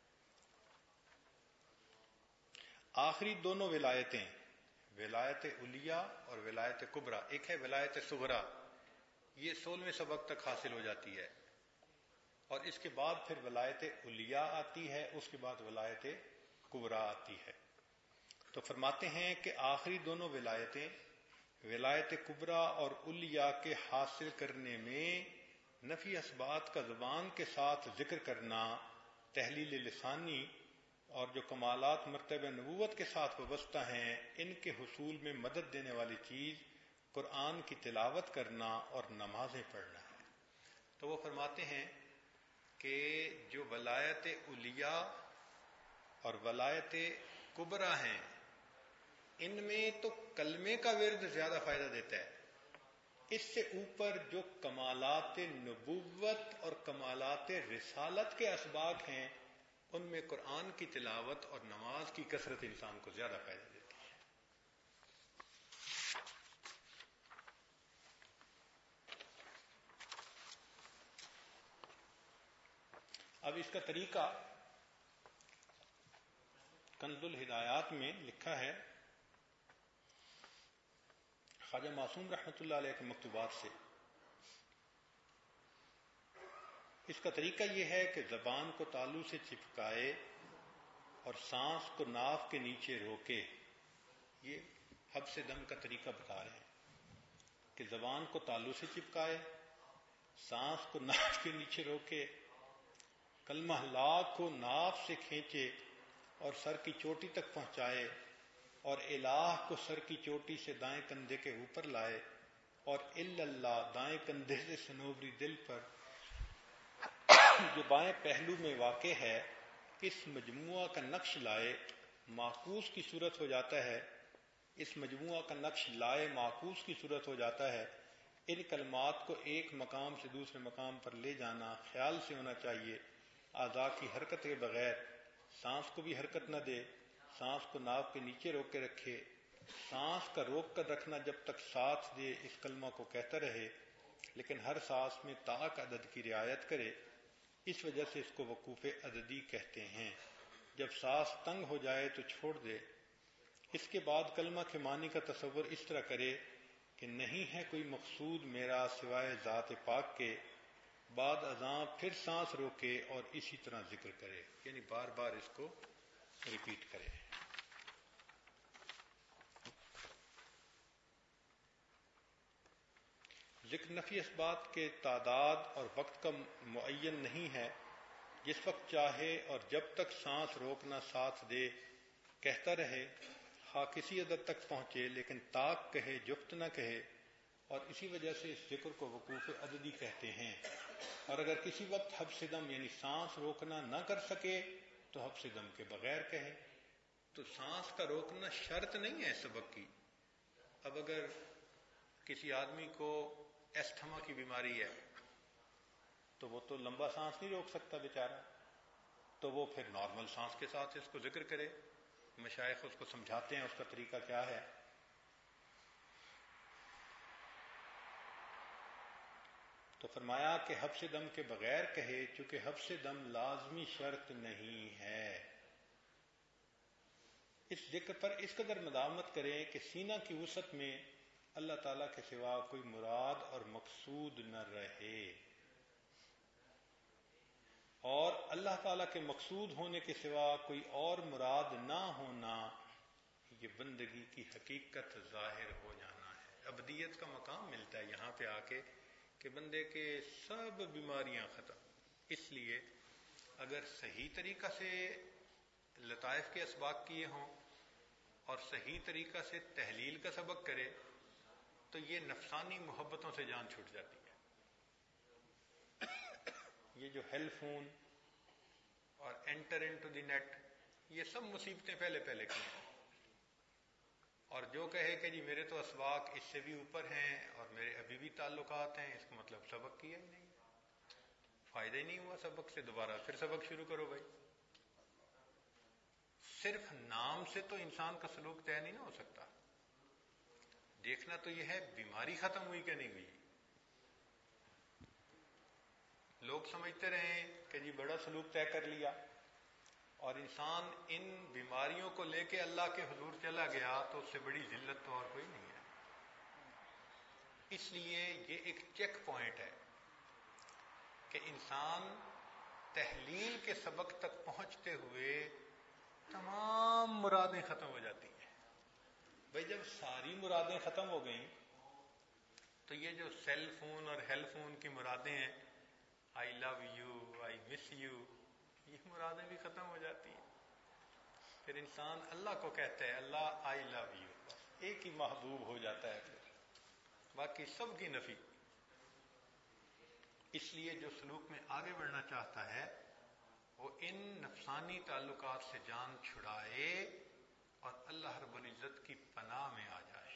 آخری دونوں ولایتیں ولایت علیہ اور ولایت کبریٰ، ایک ہے ولایت صغریٰ، یہ 16ویں سبق تک حاصل ہو جاتی ہے اور اس کے بعد پھر ولایت علیہ آتی ہے، اس کے بعد ولایت کبریٰ آتی ہے. تو فرماتے ہیں کہ آخری دونوں ولایتیں ولایت کبریٰ اور علیہ کے حاصل کرنے میں نفی اثبات کا زبان کے ساتھ ذکر کرنا، تحلیل لسانی اور جو کمالات مرتبہ نبوت کے ساتھ وابستہ ہیں ان کے حصول میں مدد دینے والی چیز قرآن کی تلاوت کرنا اور نمازیں پڑھنا ہے. تو وہ فرماتے ہیں کہ جو ولایت علیہ اور ولایت کبریٰ ہیں ان میں تو کلمے کا ورد زیادہ فائدہ دیتا ہے. اس سے اوپر جو کمالات نبوت اور کمالات رسالت کے اسباق ہیں ان میں قرآن کی تلاوت اور نماز کی کثرت انسان کو زیادہ فائدہ دیتی ہے. اب اس کا طریقہ کنز الہدایات میں لکھا ہے خواجہ معصوم رحمۃ اللہ علیہ کے مکتوبات سے. اس کا طریقہ یہ ہے کہ زبان کو تالو سے چپکائے اور سانس کو ناف کے نیچے روکے. یہ حبس دم کا طریقہ بتا رہے ہیں کہ زبان کو تالو سے چپکائے، سانس کو ناف کے نیچے روکے، کلمہ لا کو ناف سے کھینچے اور سر کی چوٹی تک پہنچائے اور الہ کو سر کی چوٹی سے دائیں کندھے کے اوپر لائے اور اللہ دائیں کندھے سے سنوبری دل پر جو بائیں پہلو میں واقع ہے اس مجموعہ کا نقش لائے. معکوس کی صورت ہو جاتا ہے، اس مجموعہ کا نقش لائے معکوس کی صورت ہو جاتا ہے. ان کلمات کو ایک مقام سے دوسرے مقام پر لے جانا خیال سے ہونا چاہیے، اعضاء کی حرکت کے بغیر. سانس کو بھی حرکت نہ دے، سانس کو ناف کے نیچے روک کے رکھے. سانس کا روک کر رکھنا جب تک ساتھ دے اس کلمہ کو کہتا رہے لیکن ہر سانس میں طاق عدد کی رعایت کرے. اس وجہ سے اس کو وقوف عددی کہتے ہیں. جب سانس تنگ ہو جائے تو چھوڑ دے. اس کے بعد کلمہ کے معنی کا تصور اس طرح کرے کہ نہیں ہے کوئی مقصود میرا سوائے ذات پاک کے، بعد اذاں پھر سانس روکے اور اسی طرح ذکر کرے، یعنی بار بار اس کو ریپیٹ کرے۔ ذکر نفی اثبات کے تعداد اور وقت کا معین نہیں ہے، جس وقت چاہے اور جب تک سانس روکنا ساتھ دے کہتا رہے، ہاں کسی عدد تک پہنچے لیکن طاق کہے جفت نہ کہے، اور اسی وجہ سے اس ذکر کو وقوف عددی کہتے ہیں۔ اور اگر کسی وقت حبس دم یعنی سانس روکنا نہ کر سکے تو حبس دم کے بغیر کہے۔ تو سانس کا روکنا شرط نہیں ہے سبق کی۔ اب اگر کسی آدمی کو ایستھما کی بیماری ہے تو وہ تو لمبا سانس نہیں روک سکتا بیچارہ، تو وہ پھر نارمل سانس کے ساتھ اس کو ذکر کرے۔ مشائخ اس کو سمجھاتے ہیں اس کا طریقہ کیا ہے۔ تو فرمایا کہ حبس دم کے بغیر کہے، چونکہ حبس دم لازمی شرط نہیں ہے۔ اس ذکر پر اس قدر مداومت کریں کہ سینہ کی وسعت میں اللہ تعالیٰ کے سوا کوئی مراد اور مقصود نہ رہے، اور اللہ تعالیٰ کے مقصود ہونے کے سوا کوئی اور مراد نہ ہونا، یہ بندگی کی حقیقت ظاہر ہو جانا ہے۔ ابدیت کا مقام ملتا ہے یہاں پہ آ کے کہ بندے کے سب بیماریاں ختم۔ اس لیے اگر صحیح طریقہ سے لطائف کے اسباق کیے ہوں اور صحیح طریقہ سے تحلیل کا سبق کرے تو یہ نفسانی محبتوں سے جان چھوٹ جاتی ہے۔ یہ جو ہیل فون اور انٹر انٹو دی نیٹ، یہ سب مصیبتیں پہلے پہلے کی ہیں۔ اور جو کہے کہ جی میرے تو اسباق اس سے بھی اوپر ہیں اور میرے ابھی بھی تعلقات ہیں، اس کا مطلب سبق کیا ہی نہیں، فائدہ ہی نہیں ہوا سبق سے، دوبارہ پھر سبق شروع کرو بھائی۔ صرف نام سے تو انسان کا سلوک طے نہیں نہ ہو سکتا، دیکھنا تو یہ ہے بیماری ختم ہوئی کہ نہیں ہوئی۔ لوگ سمجھتے رہے کہ جی بڑا سلوک طے کر لیا، اور انسان ان بیماریوں کو لے کے اللہ کے حضور چلا گیا تو اس سے بڑی ذلت تو اور کوئی نہیں ہے۔ اس لیے یہ ایک چیک پوائنٹ ہے کہ انسان تحلیل کے سبق تک پہنچتے ہوئے تمام مرادیں ختم ہو جاتی ہیں۔ بھئی جب ساری مرادیں ختم ہو گئیں تو یہ جو سیل فون اور ہیل فون کی مرادیں ہیں، آئی love you, I miss you, یہ مرادیں بھی ختم ہو جاتی ہیں۔ پھر انسان اللہ کو کہتا ہے اللہ آئی لو یو، بس ایک ہی محبوب ہو جاتا ہے، پھر باقی سب کی نفی۔ اس لیے جو سلوک میں آگے بڑھنا چاہتا ہے وہ ان نفسانی تعلقات سے جان چھڑائے اور اللہ رب العزت کی پناہ میں آ جائے۔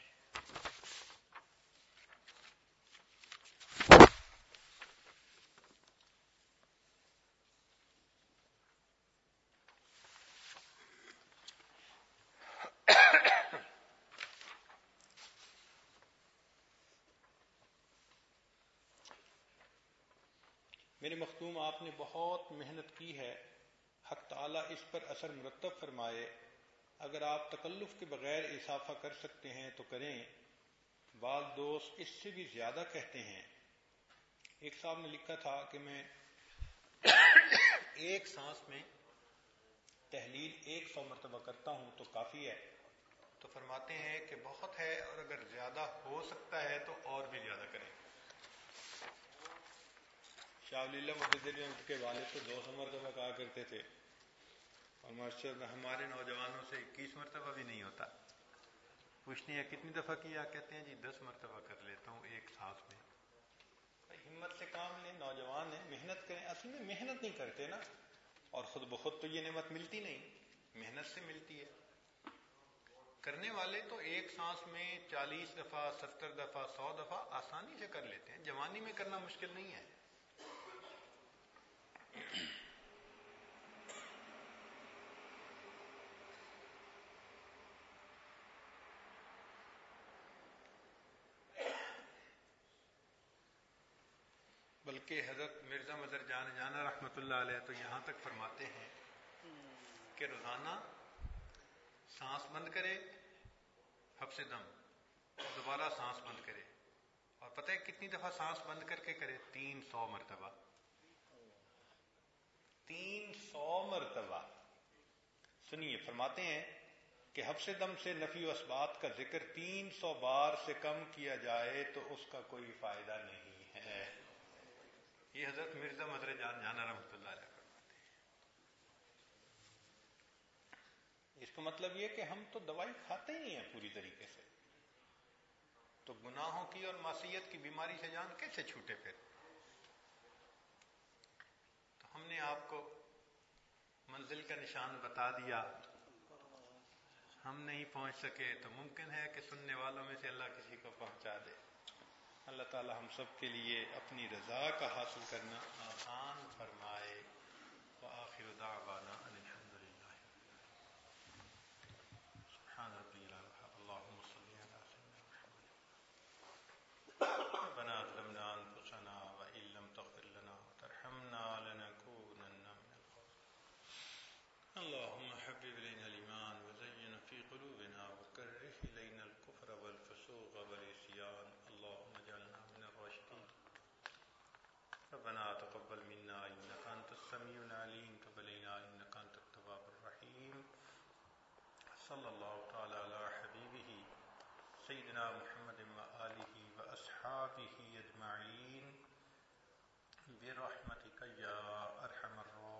میرے مختوم، آپ نے بہت محنت کی ہے، حق تعالیٰ اس پر اثر مرتب فرمائے۔ اگر آپ تکلف کے بغیر اضافہ کر سکتے ہیں تو کریں، بعض دوست اس سے بھی زیادہ کہتے ہیں۔ ایک صاحب نے لکھا تھا کہ میں ایک سانس میں تحلیل 100 مرتبہ کرتا ہوں تو کافی ہے؟ تو فرماتے ہیں کہ بہت ہے، اور اگر زیادہ ہو سکتا ہے تو اور بھی زیادہ کریں۔ شاہ ولی اللہ مجدد کے والد تو 200 مرتبہ کہا کرتے تھے، اور ماشاء اللہ ہمارے نوجوانوں سے 21 مرتبہ بھی نہیں ہوتا۔ پوچھتے ہیں کتنی دفعہ کیا؟ کہتے ہیں جی 10 مرتبہ کر لیتا ہوں ایک سانس میں۔ ہمت سے کام لیں، نوجوان ہیں، محنت کریں۔ اصل میں محنت نہیں کرتے نا، اور خود بخود تو یہ نعمت ملتی نہیں، محنت سے ملتی ہے۔ کرنے والے تو ایک سانس میں 40 دفعہ، 70 دفعہ، 100 دفعہ آسانی سے کر لیتے ہیں۔ جوانی میں کرنا مشکل نہیں ہے۔ بلکہ حضرت مرزا مظہر جان جانا رحمۃ اللہ علیہ تو یہاں تک فرماتے ہیں کہ روزانہ سانس بند کرے، حبس دم، دوبارہ سانس بند کرے، اور پتہ ہے کتنی دفعہ سانس بند کر کے کرے؟ 300 مرتبہ. 300 مرتبہ. سنیے، فرماتے ہیں کہ حبس دم سے نفی و اثبات کا ذکر 300 بار سے کم کیا جائے تو اس کا کوئی فائدہ نہیں ہے. یہ حضرت مرزا مدر جان جانا رحمۃ اللہ علیہ فرماتے ہیں. اس کا مطلب یہ کہ ہم تو دوائی کھاتے ہی ہیں پوری طریقے سے، تو گناہوں کی اور معصیت کی بیماری سے جان کیسے چھوٹے پھر؟ تو ہم نے آپ کو منزل کا نشان بتا دیا، ہم نہیں پہنچ سکے تو ممکن ہے کہ سننے والوں میں سے اللہ کسی کو پہنچا دے. اللہ تعالی ہم سب کے لیے اپنی رضا کا حاصل کرنا آسان فرمائے. وآخر دعوانا ان الحمد للہ سبحان ربی العلی. اللهم صل علی سیدنا محمد. ربنا ظلمنا انفسنا وان لم تغفر لنا وترحمنا لنكونن من الخاسرين. اللهم حبب الينا الايمان وزينه في قلوبنا وكره الينا الكفر والفسوق والعصيان. اللهم اجعلنا من الراشدين. ربنا تقبل منا انك انت السميع العليم، تب علينا انك انت التواب الرحيم. صلى الله تعالى على حبيبه سيدنا محمد وآله وأصحابه أجمعين برحمتك يا أرحم الراحمين.